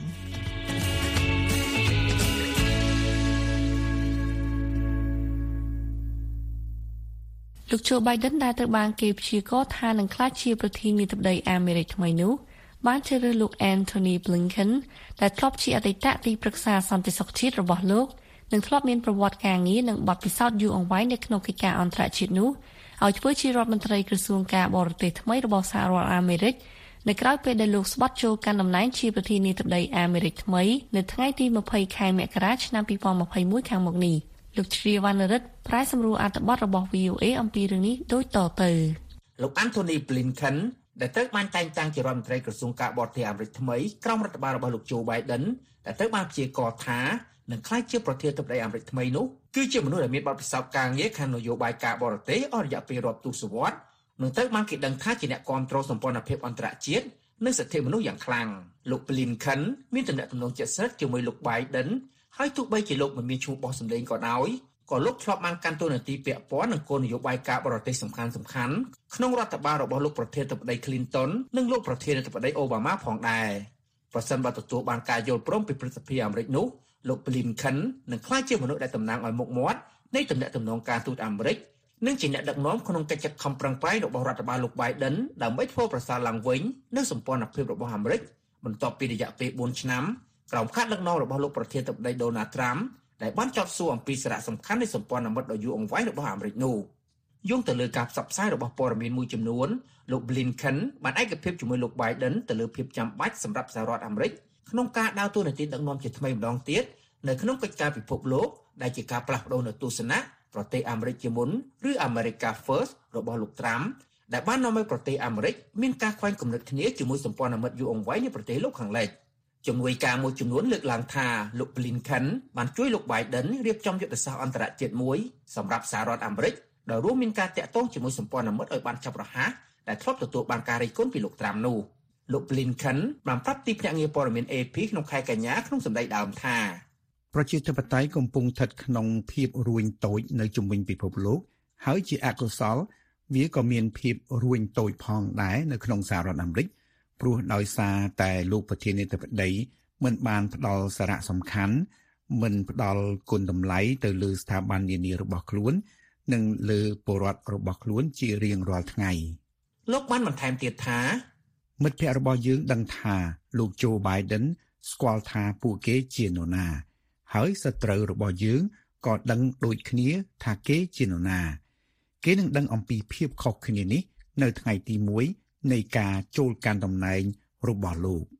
លោក Joe Biden ដែលត្រូវបានគេព្យាករណ៍ថានឹងក្លាយជាប្រធានាធិបតីអាមេរិកថ្មីនោះបានជ្រើសរើសលោក Antony Blinken ដែលធ្លាប់ជាអតីតទីប្រឹក្សាសន្តិសុខជាតិរបស់លោកនិងធ្លាប់មានប្រវត្តិការងារនិងបទពិសោធន៍យូរអង្វែងនៅក្នុងកិច្ចការអន្តរជាតិនោះឲ្យធ្វើជារដ្ឋមន្ត្រីក្រសួងការបរទេសថ្មីរបស់សហរដ្ឋអាមេរិកនៅក្រៅពេលដែលលោកស្បត់ចូលកាន់តំណែងជាប្រធានាធិបតីអាមេរិកថ្មីនៅថ្ងៃទីยี่สิบខែមករាឆ្នាំยี่สิบยี่สิบเอ็ดខាងមុខនេះលោកជ្រាវណ្ណរិទ្ធប្រែសម្រួលអត្ថបទរបស់ វី អូ เอ អំពីរឿងនេះដូចតទៅលោក Antony Blinken ដែលត្រូវបានតែងតាំងជារដ្ឋមន្ត្រីក្រសួងការបរទេសអាមេរិកថ្មីក្រោមរដ្ឋបាលរបស់លោក Joe Biden ដែលត្រូវបានព្យាករណ៍ថានឹងក្លាយជាប្រធានាធិបតីអាមេរិកថ្មីនោះគឺជាមនុស្សដែលមានបទពិសោធន៍ការងារខាងនយោបាយការបរទេសអស់រយៈពេលរាប់ទសវត្សរ៍នឹងត្រូវបានគេដឹងថាជាអ្នកគាំទ្រសម្ព័ន្ធភាពអន្តរជាតិនិងសិទ្ធិមនុស្សយ៉ាងខ្លាំងលោក Blinken មានទំនាក់ទំនងជិតស្និទ្ធជាមួយលោក Biden ហើយទោះបីជាលោកមិនមានឈ្មោះបោះសម្លេងក៏ដោយក៏លោកធ្លាប់បានកាន់តួនាទីពាក់ព័ន្ធនឹងគោលនយោបាយការបរទេសសំខាន់ៗក្នុងរដ្ឋបាលរបស់លោកប្រធានាធិបតី Clinton និងលោកប្រធានាធិបតី Obama ផងដែរប្រសិនបើទទួលបានការយល់ព្រមពីព្រឹទ្ធសភាអាមេរិកនោះលោក Blinken នឹងក្លាយជាមនុស្សដែលតំណាងឲ្យមុខមាត់នៃទំនាក់ទំនងការទូតអាមេរិកនិងជាអ្នកដឹកនាំក្នុងកិច្ចខិតខំប្រឹងប្រែងរបស់រដ្ឋបាលលោក Biden ដើម្បីធ្វើប្រសើរឡើងវិញនូវសម្ព័ន្ធភាពរបស់អាមេរិកបន្ទាប់ពីរយៈពេលបួនឆ្នាំក្រោមការដឹកនាំរបស់លោកប្រធានាធិបតី Donald Trump ដែលបានចោទសួរអំពីសារៈសំខាន់នៃសម្ព័ន្ធមិត្តដ៏យូរអង្វែងរបស់អាមេរិកនោះយោងទៅលើការផ្សព្វផ្សាយរបស់ព័ត៌មានមួយចំនួនលោក Blinken បានឯកភាពជាមួយលោក Biden ទៅលើភាពចាំបាច់សម្រាប់សហរដ្ឋអាមេរិកក្នុងការដើរតួនាទីដឹកនាំជាថ្មីម្ដងទៀតនៅក្នុងកិច្ចការពិភពលោកដែលជាការផ្លាស់ប្ដូរនូវទស្សនៈប្រទេសអាមេរិកជាមុនឬ America First របស់លោក Trump ដែលបាននាំឲ្យប្រទេសអាមេរិកមានការខ្វែងគំនិតគ្នាជាមួយសម្ព័ន្ធមិត្តយូរអង្វែងនៃប្រទេសលោកខាងលិចជំនួយការមួយចំនួនលើកឡើងថាលោក Blinken បានជួយលោក Biden រៀបចំយុទ្ធសាស្ត្រអន្តរជាតិមួយសម្រាប់សហរដ្ឋអាមេរិកដោយរួមមានការតាក់ទងជាមួយសម្ព័ន្ធមិត្តឲ្យបានឆាប់រហ័សដែលធ្លាប់ទទួលបានការរិះគន់ពីលោក Trump នោះលោក Blinken បានប្រាប់ទីភ្នាក់ងារព័ត៌មាន เอ พี ក្នុងខែកញ្ញាក្នុងសម្ដីដើមថាប្រជាធិបតេយ្យកំពុងស្ថិតក្នុងភាពរួញតូចនៅជុំវិញពិភពលោកហើយជាអកុសលវាក៏មានភាពរួញតូចផងដែរនៅក្នុងសហរដ្ឋអាមេរិកព្រោះដោយសារតែលោកប្រធានាធិបតីមិនបានផ្ដល់សារៈសំខាន់មិនផ្ដល់គុណតម្លៃទៅលើស្ថាប័ននានារបស់ខ្លួននិងលើពលរដ្ឋរបស់ខ្លួនជារៀងរាល់ថ្ងៃលោកបានបន្ថែមទៀតថាមិត្តភ័ក្តិរបស់យើងដឹងថាលោក Joe Biden ស្គាល់ថាពួកគេជានរណាហើយសត្រូវរបស់យើងក៏ដឹងដូចគ្នាថាគេជានរណាគេនឹងដឹងអំពីភាពខុសគ្នានេះនៅថ្ងៃទីមួយនៃការចូលកាន់តំណែងរបស់លោក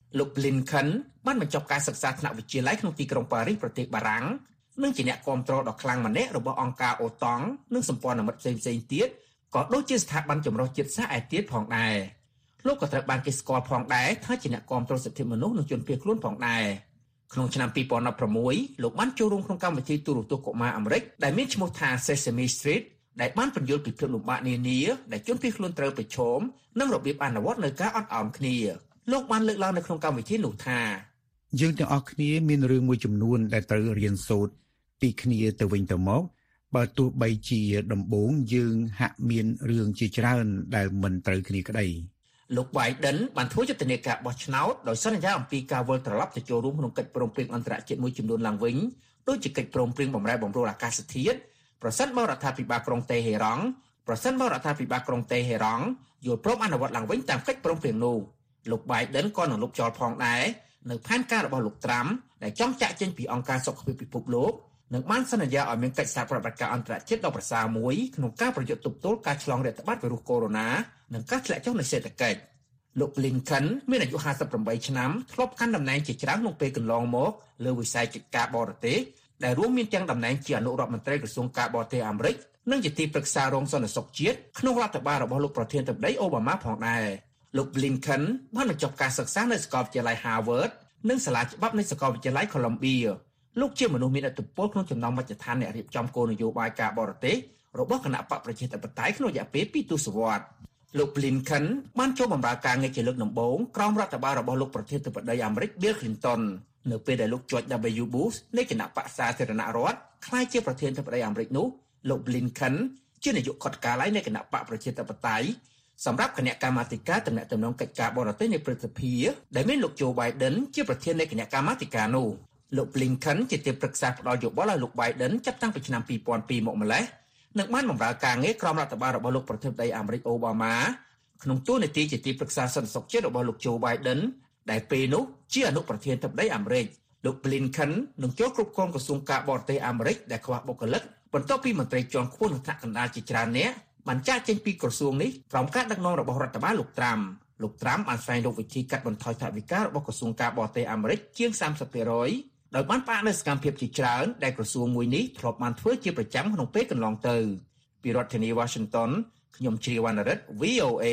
លោក Blinken បានបញ្ចប់ការសិក្សាថ្នាក់វិទ្យាល័យក្នុងទីក្រុងប៉ារីសប្រទេសបារាំងនិងជាអ្នកគាំទ្រដ៏ខ្លាំងម្នាក់របស់អង្គការអូតង់និងសម្ព័ន្ធមិត្តផ្សេងៗទៀតក៏ដូចជាស្ថាប័នចម្រុះជាតិសាសន៍ឯទៀតផងដែរលោកក៏ត្រូវបានគេស្គាល់ផងដែរថាជាអ្នកគាំទ្រសិទ្ធិមនុស្សនិងជនភៀសខ្លួនផងដែរក្នុងឆ្នាំពីរពាន់ដប់ប្រាំមួយលោកបានចូលរួមក្នុងកម្មវិធីទូរទស្សន៍កុមារអាមេរិកដែលមានឈ្មោះថា Sesame Street ដែលបានពន្យល់ពីភាពលំបាកនានាដែលជនភៀសខ្លួនត្រូវប្រឈមនិងរបៀបអនុវត្តនៅការអត់ឱនគ្នាលោកបានលើកឡើងនៅក្នុងកម្មវិធីនោះថាយើងទាំងអស់គ្នាមានរឿងមួយចំនួនដែលត្រូវរៀនសូត្រពីគ្នាទៅវិញទៅមកបើទោះបីជាដំបូងយើងហាក់មានរឿងជាច្រើនដែលមិនត្រូវគ្នាក្តីលោក Biden បានធ្វើយុទ្ធនាការបោះឆ្នោតដោយសន្យាអំពីការវិលត្រឡប់ទៅចូលរួមក្នុងកិច្ចព្រមព្រៀងអន្តរជាតិមួយចំនួនឡើងវិញដូចជាកិច្ចព្រមព្រៀងបម្រែបម្រួលអាកាសធាតុប្រសិនបើរដ្ឋាភិបាលក្រុងតេហេរ៉ង់ប្រសិនបើរដ្ឋាភិបាលក្រុងតេហេរ៉ង់យល់ព្រមអនុវត្តឡើងវិញតាមកិច្ចព្រមព្រៀងនោះលោក Biden ក៏នឹងលុបចោលផងដែរនៅផែនការរបស់លោក Trump ដែលចង់ចាក់ចេញពីអង្គការសុខភាពពិភពលោកនិងបានសន្យាឲ្យមានកិច្ចសហប្រតិបត្តិការអន្តរជាតិដ៏ប្រសើរមួយក្នុងការប្រយុទ្ធទប់ទល់ការឆ្លងរាតត្បាតវីរុសកូវីដ -និងការធ្លាក់ចុះនៃសេដ្ឋកិច្ចលោក Blinken មានអាយុហាសិបប្រាំបីឆ្នាំធ្លាប់កាន់តំណែងជាច្រើនក្នុងពេលកន្លងមកលើវិស័យកិច្ចការបរទេសដែលរួមមានទាំងតំណែងជាអនុរដ្ឋមន្ត្រីក្រសួងការបរទេសអាមេរិកនិងជាទីប្រឹក្សារងសន្តិសុខជាតិក្នុងរដ្ឋបាលរបស់លោកប្រធានាធិបតីអូបាម៉ាផងដែរលោក Blinken បានបញ្ចប់ការសិក្សានៅសាកលវិទ្យាល័យ Harvard និងសាលាច្បាប់នៃសាកលវិទ្យាល័យ Columbia លោកជាមនុស្សមានឥទ្ធិពលក្នុងចំណោមមជ្ឈដ្ឋានអ្នករៀបចំគោលនយោបាយការបរទេសរបស់គណៈបកប្រជាធិបតេយ្យក្នុងរយៈពេលពីរទសវត្សរ៍លោក Blinken បានចូលបម្រើការងារជាលើកដំបូងក្រោមរដ្ឋបាលរបស់លោកប្រធានាធិបតីអាមេរិក Bill Clinton នៅពេលដែលលោក George W. Bush នៃគណៈបក្សសាធារណរដ្ឋក្លាយជាប្រធានាធិបតីអាមេរិកនោះលោក Blinken ជានាយកខុទ្ទកាល័យនៃគណៈបកប្រជាធិបតេយ្យសម្រាប់គណៈកម្មាធិការទំនាក់ទំនងកិច្ចការបរទេសនៃព្រឹទ្ធសភាដែលមានលោក Joe Biden ជាប្រធាននៃគណៈកម្មាធិការនោះលោក Blinken ជាទីប្រឹក្សាផ្ដល់យោបល់ឲ្យលោក Biden ចាប់តាំងពីឆ្នាំពីរពាន់ពីរមកម្លេះនិងបានបម្រើការងារក្រោមរដ្ឋបាលរបស់លោកប្រធានាធិបតីអាមេរិកអូបាម៉ាក្នុងតួនាទីជាទីប្រឹក្សាសន្តិសុខជាតិរបស់លោក Joe Biden ដែលពេលនោះជាអនុប្រធានាធិបតីអាមេរិកលោក Blinken នឹងចូលគ្រប់គ្រងក្រសួងការបរទេសអាមេរិកដែលខ្វះបុគ្គលិកបន្ទាប់ពីមន្ត្រីជាន់ខ្ពស់នៅថ្នាក់កណ្ដាលជាច្រើននាក់បានចាកចេញពីក្រសួងនេះក្រោមការដឹកនាំរបស់រដ្ឋបាលលោក Trump លោក Trump បានស្វែងរកវិធីកាត់បន្ថយថវិការបស់ក្រសួងការបរទេសអាមេរិកជាង សាមសិបភាគរយ ដោយបានផ្អាកនូវសកម្មភាពជាច្រើនដែលក្រសួងមួយនេះធ្លាប់បានធ្វើជាប្រចាំក្នុងពេលកន្លងទៅពីរដ្ឋធានី Washington ខ្ញុំជ្រាវវណ្ណរិទ្ធ V O A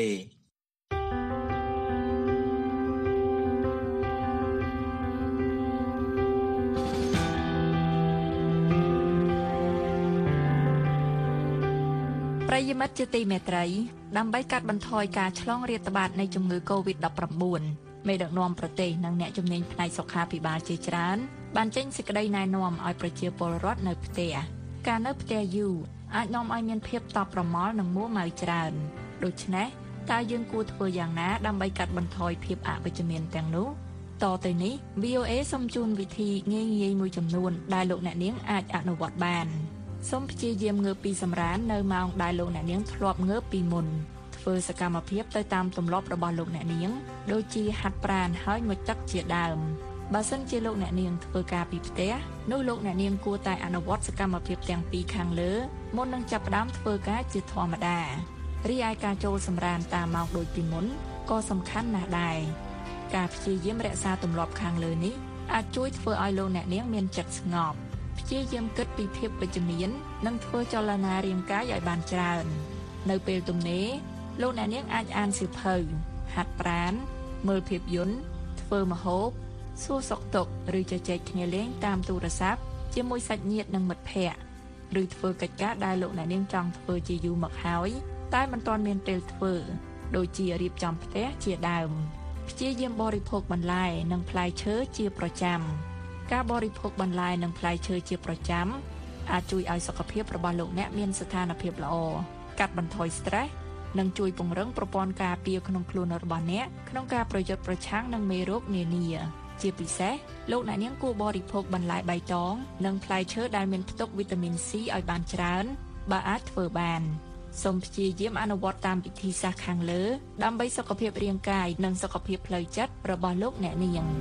ប្រិយមិត្តជាទីមេត្រីដើម្បីកាត់បន្ថយការឆ្លងរាតត្បាតនៃជំងឺ កូវីដ ដប់ប្រាំបួន មេដឹកនាំប្រទេសនិងអ្នកជំនាញផ្នែកសុខាភិបាលជាច្រើនបានចេញសេចក្តីណែនាំឲ្យប្រជាពលរដ្ឋនៅផ្ទះការនៅផ្ទះយូរអាចនាំឲ្យមានភាពតប់ប្រមល់និងមួម៉ៅច្រើនដូច្នេះតើយើងគួរធ្វើយ៉ាងណាដើម្បីកាត់បន្ថយភាពអវិជ្ជមានទាំងនោះតទៅនេះ V O A សូមជូនវិធីងាយៗមួយចំនួនដែលលោកអ្នកនាងអាចអនុវត្តបានសូមព្យាយាមងើបពីសម្រាននៅម៉ោងដែលលោកអ្នកនាងធ្លាប់ងើបពីមុនធ្វើសកម្មភាពទៅតាមទម្លាប់របស់លោកអ្នកនាងដូចជាហាត់ប្រាណហើយងូតទឹកជាដើមបើសិនជាលោកអ្នកនាងធ្វើការពីផ្ទះនោះលោកអ្នកនាងគួរតែអនុវត្តសកម្មភាពទាំងពីរខាងលើមុននឹងចាប់ផ្ដើមធ្វើការជាធម្មតារីឯការចូលសម្រានតាមម៉ោងដូចពីមុនក៏សំខាន់ណាស់ដែរការព្យាយាមរក្សាទម្លាប់ខាងលើនេះអាចជួយធ្វើឲ្យលោកអ្នកនាងមានចិត្តស្ងប់ព្យាយាមគិតពីភាពវិជ្ជមាននិងធ្វើចលនារាងកាយឲ្យបានច្រើននៅពេលទំនេរលោកអ្នកនាងអាចអានសៀវភៅហាត់ប្រាណមើលភាពយន្តធ្វើម្ហូបសួរសុខទុក្ខឬជជែកគ្នាលេងតាមទូរស័ព្ទជាមួយសាច់ញាតិនិងមិត្តភ័ក្តិឬធ្វើកិច្ចការដែលលោកអ្នកនាងចង់ធ្វើជាយូរមកហើយតែមិនទាន់មានពេលធ្វើដូចជារៀបចំផ្ទះជាដើមព្យាយាមបរិភោគបន្លែនិងផ្លែឈើជាប្រចាំការបរិភោគបន្លែនិងផ្លែឈើជាប្រចាំអាចជួយឲ្យសុខភាពរបស់លោកអ្នកមានស្ថានភាពល្អកាត់បន្ថយ stress និងជួយពង្រឹងប្រព័ន្ធការពារក្នុងខ្លួនរបស់អ្នកក្នុងការប្រយុទ្ធប្រឆាំងនឹងមេរោគនានាជាពិសេសលោកអ្នកនាងគួរបរិភោគបន្លែបៃតងនិងផ្លែឈើដែលមានផ្ទុកវីតាមីន C ឲ្យបានច្រើនបើអាចធ្វើបានសូមព្យាយាមអនុវត្តតាមវិធីសាស្ត្រខាងលើដើម្បីសុខភាពរាងកាយនិងសុខភាពផ្លូវចិត្តរបស់លោកអ្នកនាង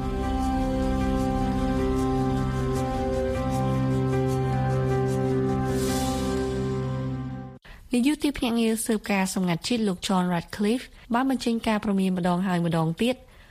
នាយកទីភ្នាក់ងារស៊ើបការណ៍សម្ងាត់ជាតិលោក John Ratcliffe បានបញ្ចេញការព្រមានម្ដងហើយម្ដងទៀត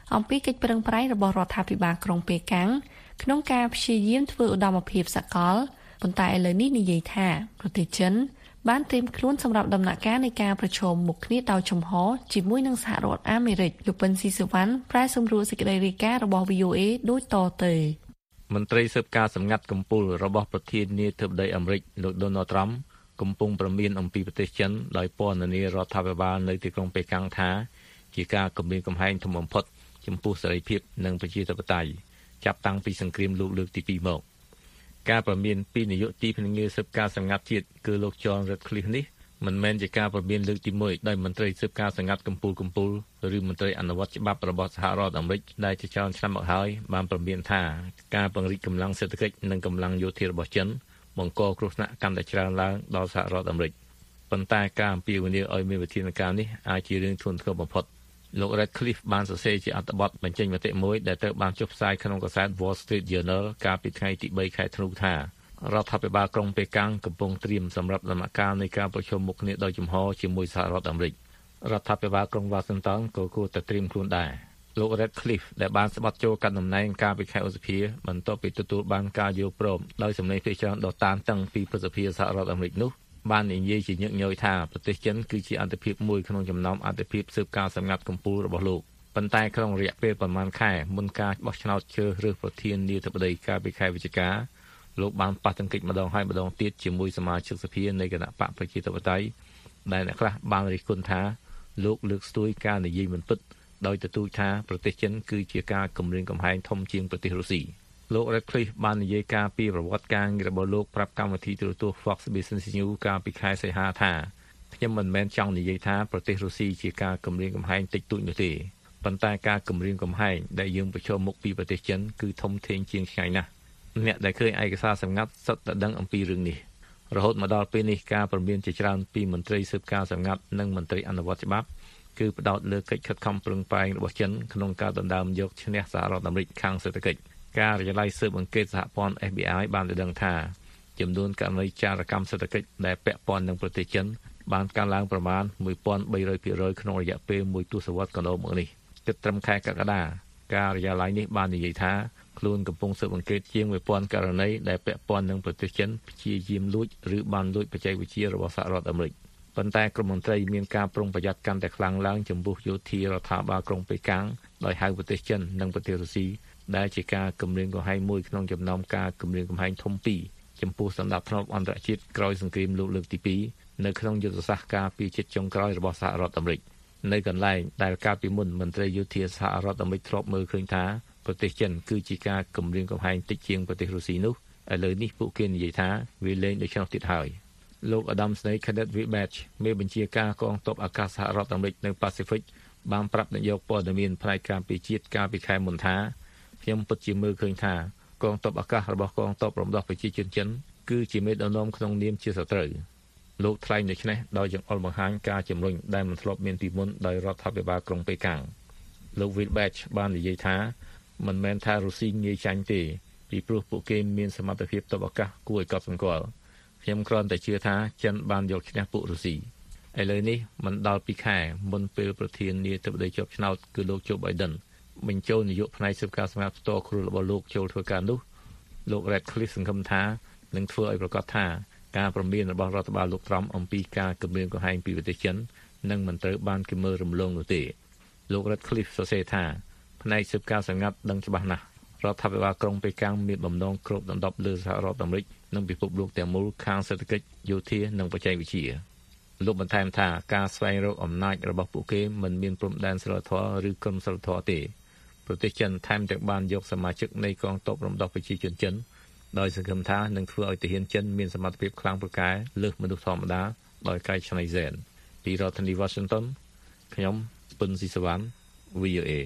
អំពីកិច្ចប្រឹងប្រែងរបស់រដ្ឋាភិបាលក្រុងប៉េកាំងក្នុងការព្យាយាមធ្វើឧត្តមភាពសកលប៉ុន្តែឥឡូវនេះនិយាយថាប្រទេសចិនបានត្រៀមខ្លួនសម្រាប់ដំណាក់កាលនៃការប្រជុំមុខគ្នាដោយចំហជាមួយនឹងសហរដ្ឋអាមេរិកលោកពិនស៊ីសវណ្ណប្រែសម្រួលសេចក្តីរាយការណ៍របស់ វី អូ เอ ដូចតទៅមន្ត្រីស៊ើបការសម្ងាត់កំពូលរបស់ប្រធានាធិបតីអាមេរិកលោក Donald Trump កំពុងប្រមានអំពីប្រទេសចិនដោយពណ៌នារដ្ឋាភិបាលនៅទីក្រុងប៉េកាំងថាជាការគំរាមកំហែងធំបំផុតចំពោះសេរីភាពនិងប្រជាធិបតេយ្យចាប់តាំងពីសង្គ្រាមលោកលើកទីពីរមកការប្រមានពីនាយកទីភ្នាក់ងារស៊ើបការសម្ងាត់ជាតិគឺលោក John Ratcliffe នេះមិនមែនជាការប្រមានលើកទីមួយដោយមន្ត្រីស៊ើបការសម្ងាត់កំពូលកំពូលឬមន្ត្រីអនុវត្តច្បាប់របស់សហរដ្ឋអាមេរិកដែលជាច្រើនឆ្នាំមកហើយបានប្រមានថាការពង្រីកកម្លាំងសេដ្ឋកិច្ចនិងកម្លាំងយោធារបស់ចិនបង្កគ្រោះថ្នាក់កាន់តែច្រើនឡើងដល់សហរដ្ឋអាមេរិកប៉ុន្តែការអំពាវនាវឲ្យមានវិធានការនេះអាចជារឿងធ្ងន់ធ្ងរបំផុតលោក Ratcliffe បានសរសេរជាអត្ថបទបញ្ចេញមតិមួយដែលត្រូវបានចុះផ្សាយក្នុងកាសែត Wall Street Journal កាលពីថ្ងៃទីបីខែធ្នូថារដ្ឋាភិបាលក្រុងប៉េកាំងកំពុងត្រៀមសម្រាប់ដំណាក់កាលនៃការប្រជុំមុខគ្នាដោយចំហជាមួយសហរដ្ឋអាមេរិករដ្ឋាភិបាលក្រុង Washington ក៏គួរតែត្រៀមខ្លួនដែរលោក Ratcliffe ដែលបានស្បត់ចូលកាន់តំណែងកាលពីខែឧសភាបន្ទាប់ពីទទួលបានការយល់ព្រមដោយសម្លេងភាគច្រើនដ៏តានតឹងពីព្រឹទ្ធសភាសហរដ្ឋអាមេរិកនោះបាននិយាយជាញឹកញយថាប្រទេសចិនគឺជាអន្តរភាពមួយក្នុងចំណោមអន្តរភាពស៊ើបការសម្ងាត់កំពូលរបស់លោកប៉ុន្តែក្នុងរយៈពេលប្រមាណខែមុនការបោះឆ្នោតជ្រើសរើសប្រធានាធិបតីកាលពីខែវិច្ឆិកាលោកបានប៉ះទង្គិចម្ដងហើយម្ដងទៀតជាមួយសមាជិកសភានៃគណៈបកប្រជាធិបតេយ្យដែលអ្នកខ្លះបានរិះគន់ថាលោកលើកស្ទួយការនិយាយមិនពិតដោយទទូចថាប្រទេសចិនគឺជាការគំរាមកំហែងធំជាងប្រទេសរុស្ស៊ីលោក Ratcliffe បាននិយាយការពីប្រវត្តិការងាររបស់លោកប្រាប់កម្មវិធីទូរទស្សន៍ Fox Business News កាលពីខែសីហាថាខ្ញុំមិនមែនចង់និយាយថាប្រទេសរុស្ស៊ីជាការគំរាមកំហែងតិចតួចនោះទេប៉ុន្តែការគំរាមកំហែងដែលយើងប្រឈមមុខពីប្រទេសចិនគឺធំធេងជាងឆ្ងាយណាស់អ្នកដែលឃើញឯកសារសម្ងាត់សុទ្ធតែដឹងអំពីរឿងនេះរហូតមកដល់ពេលនេះការប្រមានជាច្រើនពីមន្ត្រីស៊ើបការសម្ងាត់និងមន្ត្រីអនុវត្តច្បាប់គឺផ្ដោតលើកិច្ចខិតខំប្រឹងប្រែងរបស់ចិនក្នុងការដណ្ដើមយកឈ្នះសហរដ្ឋអាមេរិកខាងសេដ្ឋកិច្ចការិយាល័យស៊ើបអង្កេតសហព័ន្ធ F B I បានដឹងថាចំនួនករណីចារកម្មសេដ្ឋកិច្ចដែលពាក់ព័ន្ធនឹងប្រទេសចិនបានកើនឡើងប្រមាណ មួយពាន់បីរយភាគរយ ក្នុងរយៈពេលមួយទសវត្សរ៍កន្លងមកនេះគិតត្រឹមខែកក្កដាការិយាល័យនេះបាននិយាយថាខ្លួនកំពុងស៊ើបអង្កេតជាង មួយពាន់ករណីដែលពាក់ព័ន្ធនឹងប្រទេសចិនព្យាយាមលួចឬបានលួចបច្ចេកវិទ្យារបស់សហរដ្ឋអាមេរិកប៉ុន្តែក្រុមមន្ត្រីមានការប្រុងប្រយ័ត្នកាន់តែខ្លាំងឡើងចំពោះយោធារដ្ឋាភិបាលក្រុងប៉េកាំងដោយហៅប្រទេសចិននិងប្រទេសរុស្ស៊ីដែលជាការគម្រាមកំហែងមួយក្នុងចំណោមការគម្រាមកំហែងធំពីរចំពោះសន្តិភាពអន្តរជាតិក្រោយសង្គ្រាមលោកលើកទីពីរនៅក្នុងយុទ្ធសាស្ត្រការពារជាតិចុងក្រោយរបស់សហរដ្ឋអាមេរិកនៅកន្លែងដែលកាលពីមុនមន្ត្រីយោធាសហរដ្ឋអាមេរិកធ្លាប់មើលឃើញថាប្រទេសចិនគឺជាការគម្រាមកំហែងតិចជាងប្រទេសរុស្ស៊ីនោះឥឡូវនេះពួកគេនិយាយថាវាលែងដូច្នោះទៀតហើយលោក Adam Snake Cadet Vibach មេបញ្ជាការកងទ័ពអាកាសសហរដ្ឋអាមេរិកនៅប៉ាស៊ីហ្វិកបានប្រាប់នាយកព័ត៌មានផ្នែកការពារជាតិកាលពីខែមុនថាខ្ញុំពិតជាមើលឃើញថាកងទ័ពអាកាសរបស់កងទ័ពរំដោះប្រជាជនចិនគឺជាមេដឹកនាំក្នុងនាមជាសត្រូវលោកថ្លែងដូច្នេះដោយចង្អុលបង្ហាញការជំរុញដែលមិនធ្លាប់មានពីមុនដោយរដ្ឋាភិបាលក្រុងប៉េកាំងលោក Vibach បាននិយាយថាមិនមែនថារុស្ស៊ីងាយចាញ់ទេពីព្រោះពួកគេមានសមត្ថភាពទ័ពអាកាសគួរឲ្យកត់សម្គាល់ខ្ញុំគ្រាន់តែជឿថាចិនបានយកឈ្នះពួករុស្ស៊ីឥឡូវនេះមិនដល់ពីខែមុនពេលប្រធានាធិបតីជាប់ឆ្នោតគឺលោក Joe Biden បញ្ចូលនាយកផ្នែកស៊ើបការសម្ងាត់ផ្ទាល់ខ្លួនរបស់លោកចូលធ្វើការនោះលោក Ratcliffe សង្ឃឹមថានឹងធ្វើឲ្យប្រកាសថាការប្រមានរបស់រដ្ឋបាលលោក Trump អំពីការគម្រាមកំហែងពីប្រទេសចិននឹងមិនត្រូវបានគេមើលរំលងនោះទេលោក Ratcliffe សរសេរថាផ្នែកស៊ើបការសម្ងាត់ដឹងច្បាស់ណាស់រដ្ឋាភិបាលក្រុងប៉េកាំងមានបំណងគ្របដណ្ដប់លើសហរដ្ឋអាមេរិកនិងពិភពលោកទាំងមូលខាងសេដ្ឋកិច្ចយោធានិងបច្ចេកវិទ្យាលោកបន្ថែមថាការស្វែងរកអំណាចរបស់ពួកគេមិនមានព្រំដែនសិលធម៌ឬក្រមសីលធម៌ទេប្រទេសចិនថែមទាំងបានយកសមាជិកនៃកងទ័ពរំដោះប្រជាជនចិនដោយសង្ឃឹមថានឹងធ្វើឲ្យទាហានចិនមានសមត្ថភាពខ្លាំងពូកែលើសមនុស្សធម្មតាដោយកែច្នៃហ្សែនពីរដ្ឋធានី Washington ខ្ញុំពិនស៊ីសវណ្ណ V O A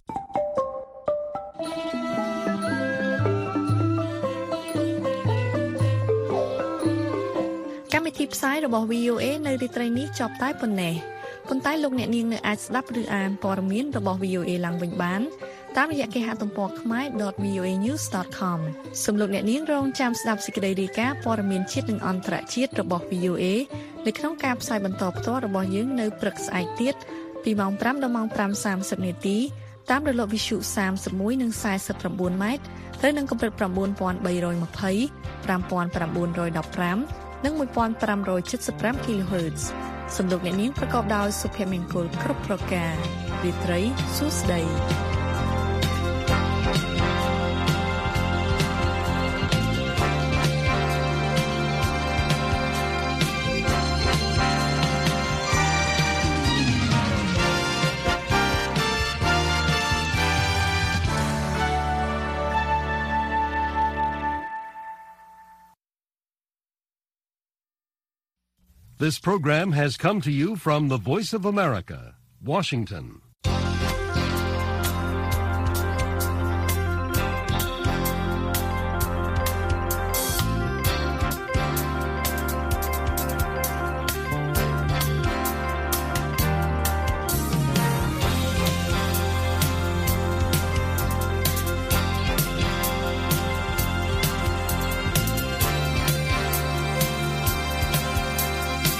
កម្មវិធីផ្សាយរបស់ V O A នៅរាត្រីនេះចប់តែប៉ុណ្ណេះប៉ុន្តែលោកអ្នកនាងនៅអាចស្ដាប់ឬអានព័ត៌មានរបស់ V O A ឡើងវិញបានតាមរយៈគេហទំព័រ ខ្មែរ ដត វី អូ เอ news ដត com សូមលោកអ្នកនាងរងចាំស្ដាប់សេចក្តីរាយការណ៍ព័ត៌មានជាតិនិងអន្តរជាតិរបស់ V O A នៅក្នុងការផ្សាយបន្តផ្ទាល់របស់យើងនៅព្រឹកស្អែកទៀតពីម៉ោង ប្រាំ ដល់ម៉ោង ប្រាំសាមសិប នាទីតាមរលកវិទ្យុសាមសិបមួយនិងសាយសិបប្រាំបួនម៉ែត្រត្រូវនឹងកម្រិត៩,៣២០ ៥,៩១៥ និងmột nghìn năm trăm bảy mươi lăm គីឡូហឺតซ์ សំឡេងអ្នកនាងប្រកបដោយសុភមង្គលគ្រប់ប្រការរាត្រីសួស្តី This program has come to you from the Voice of America, Washington.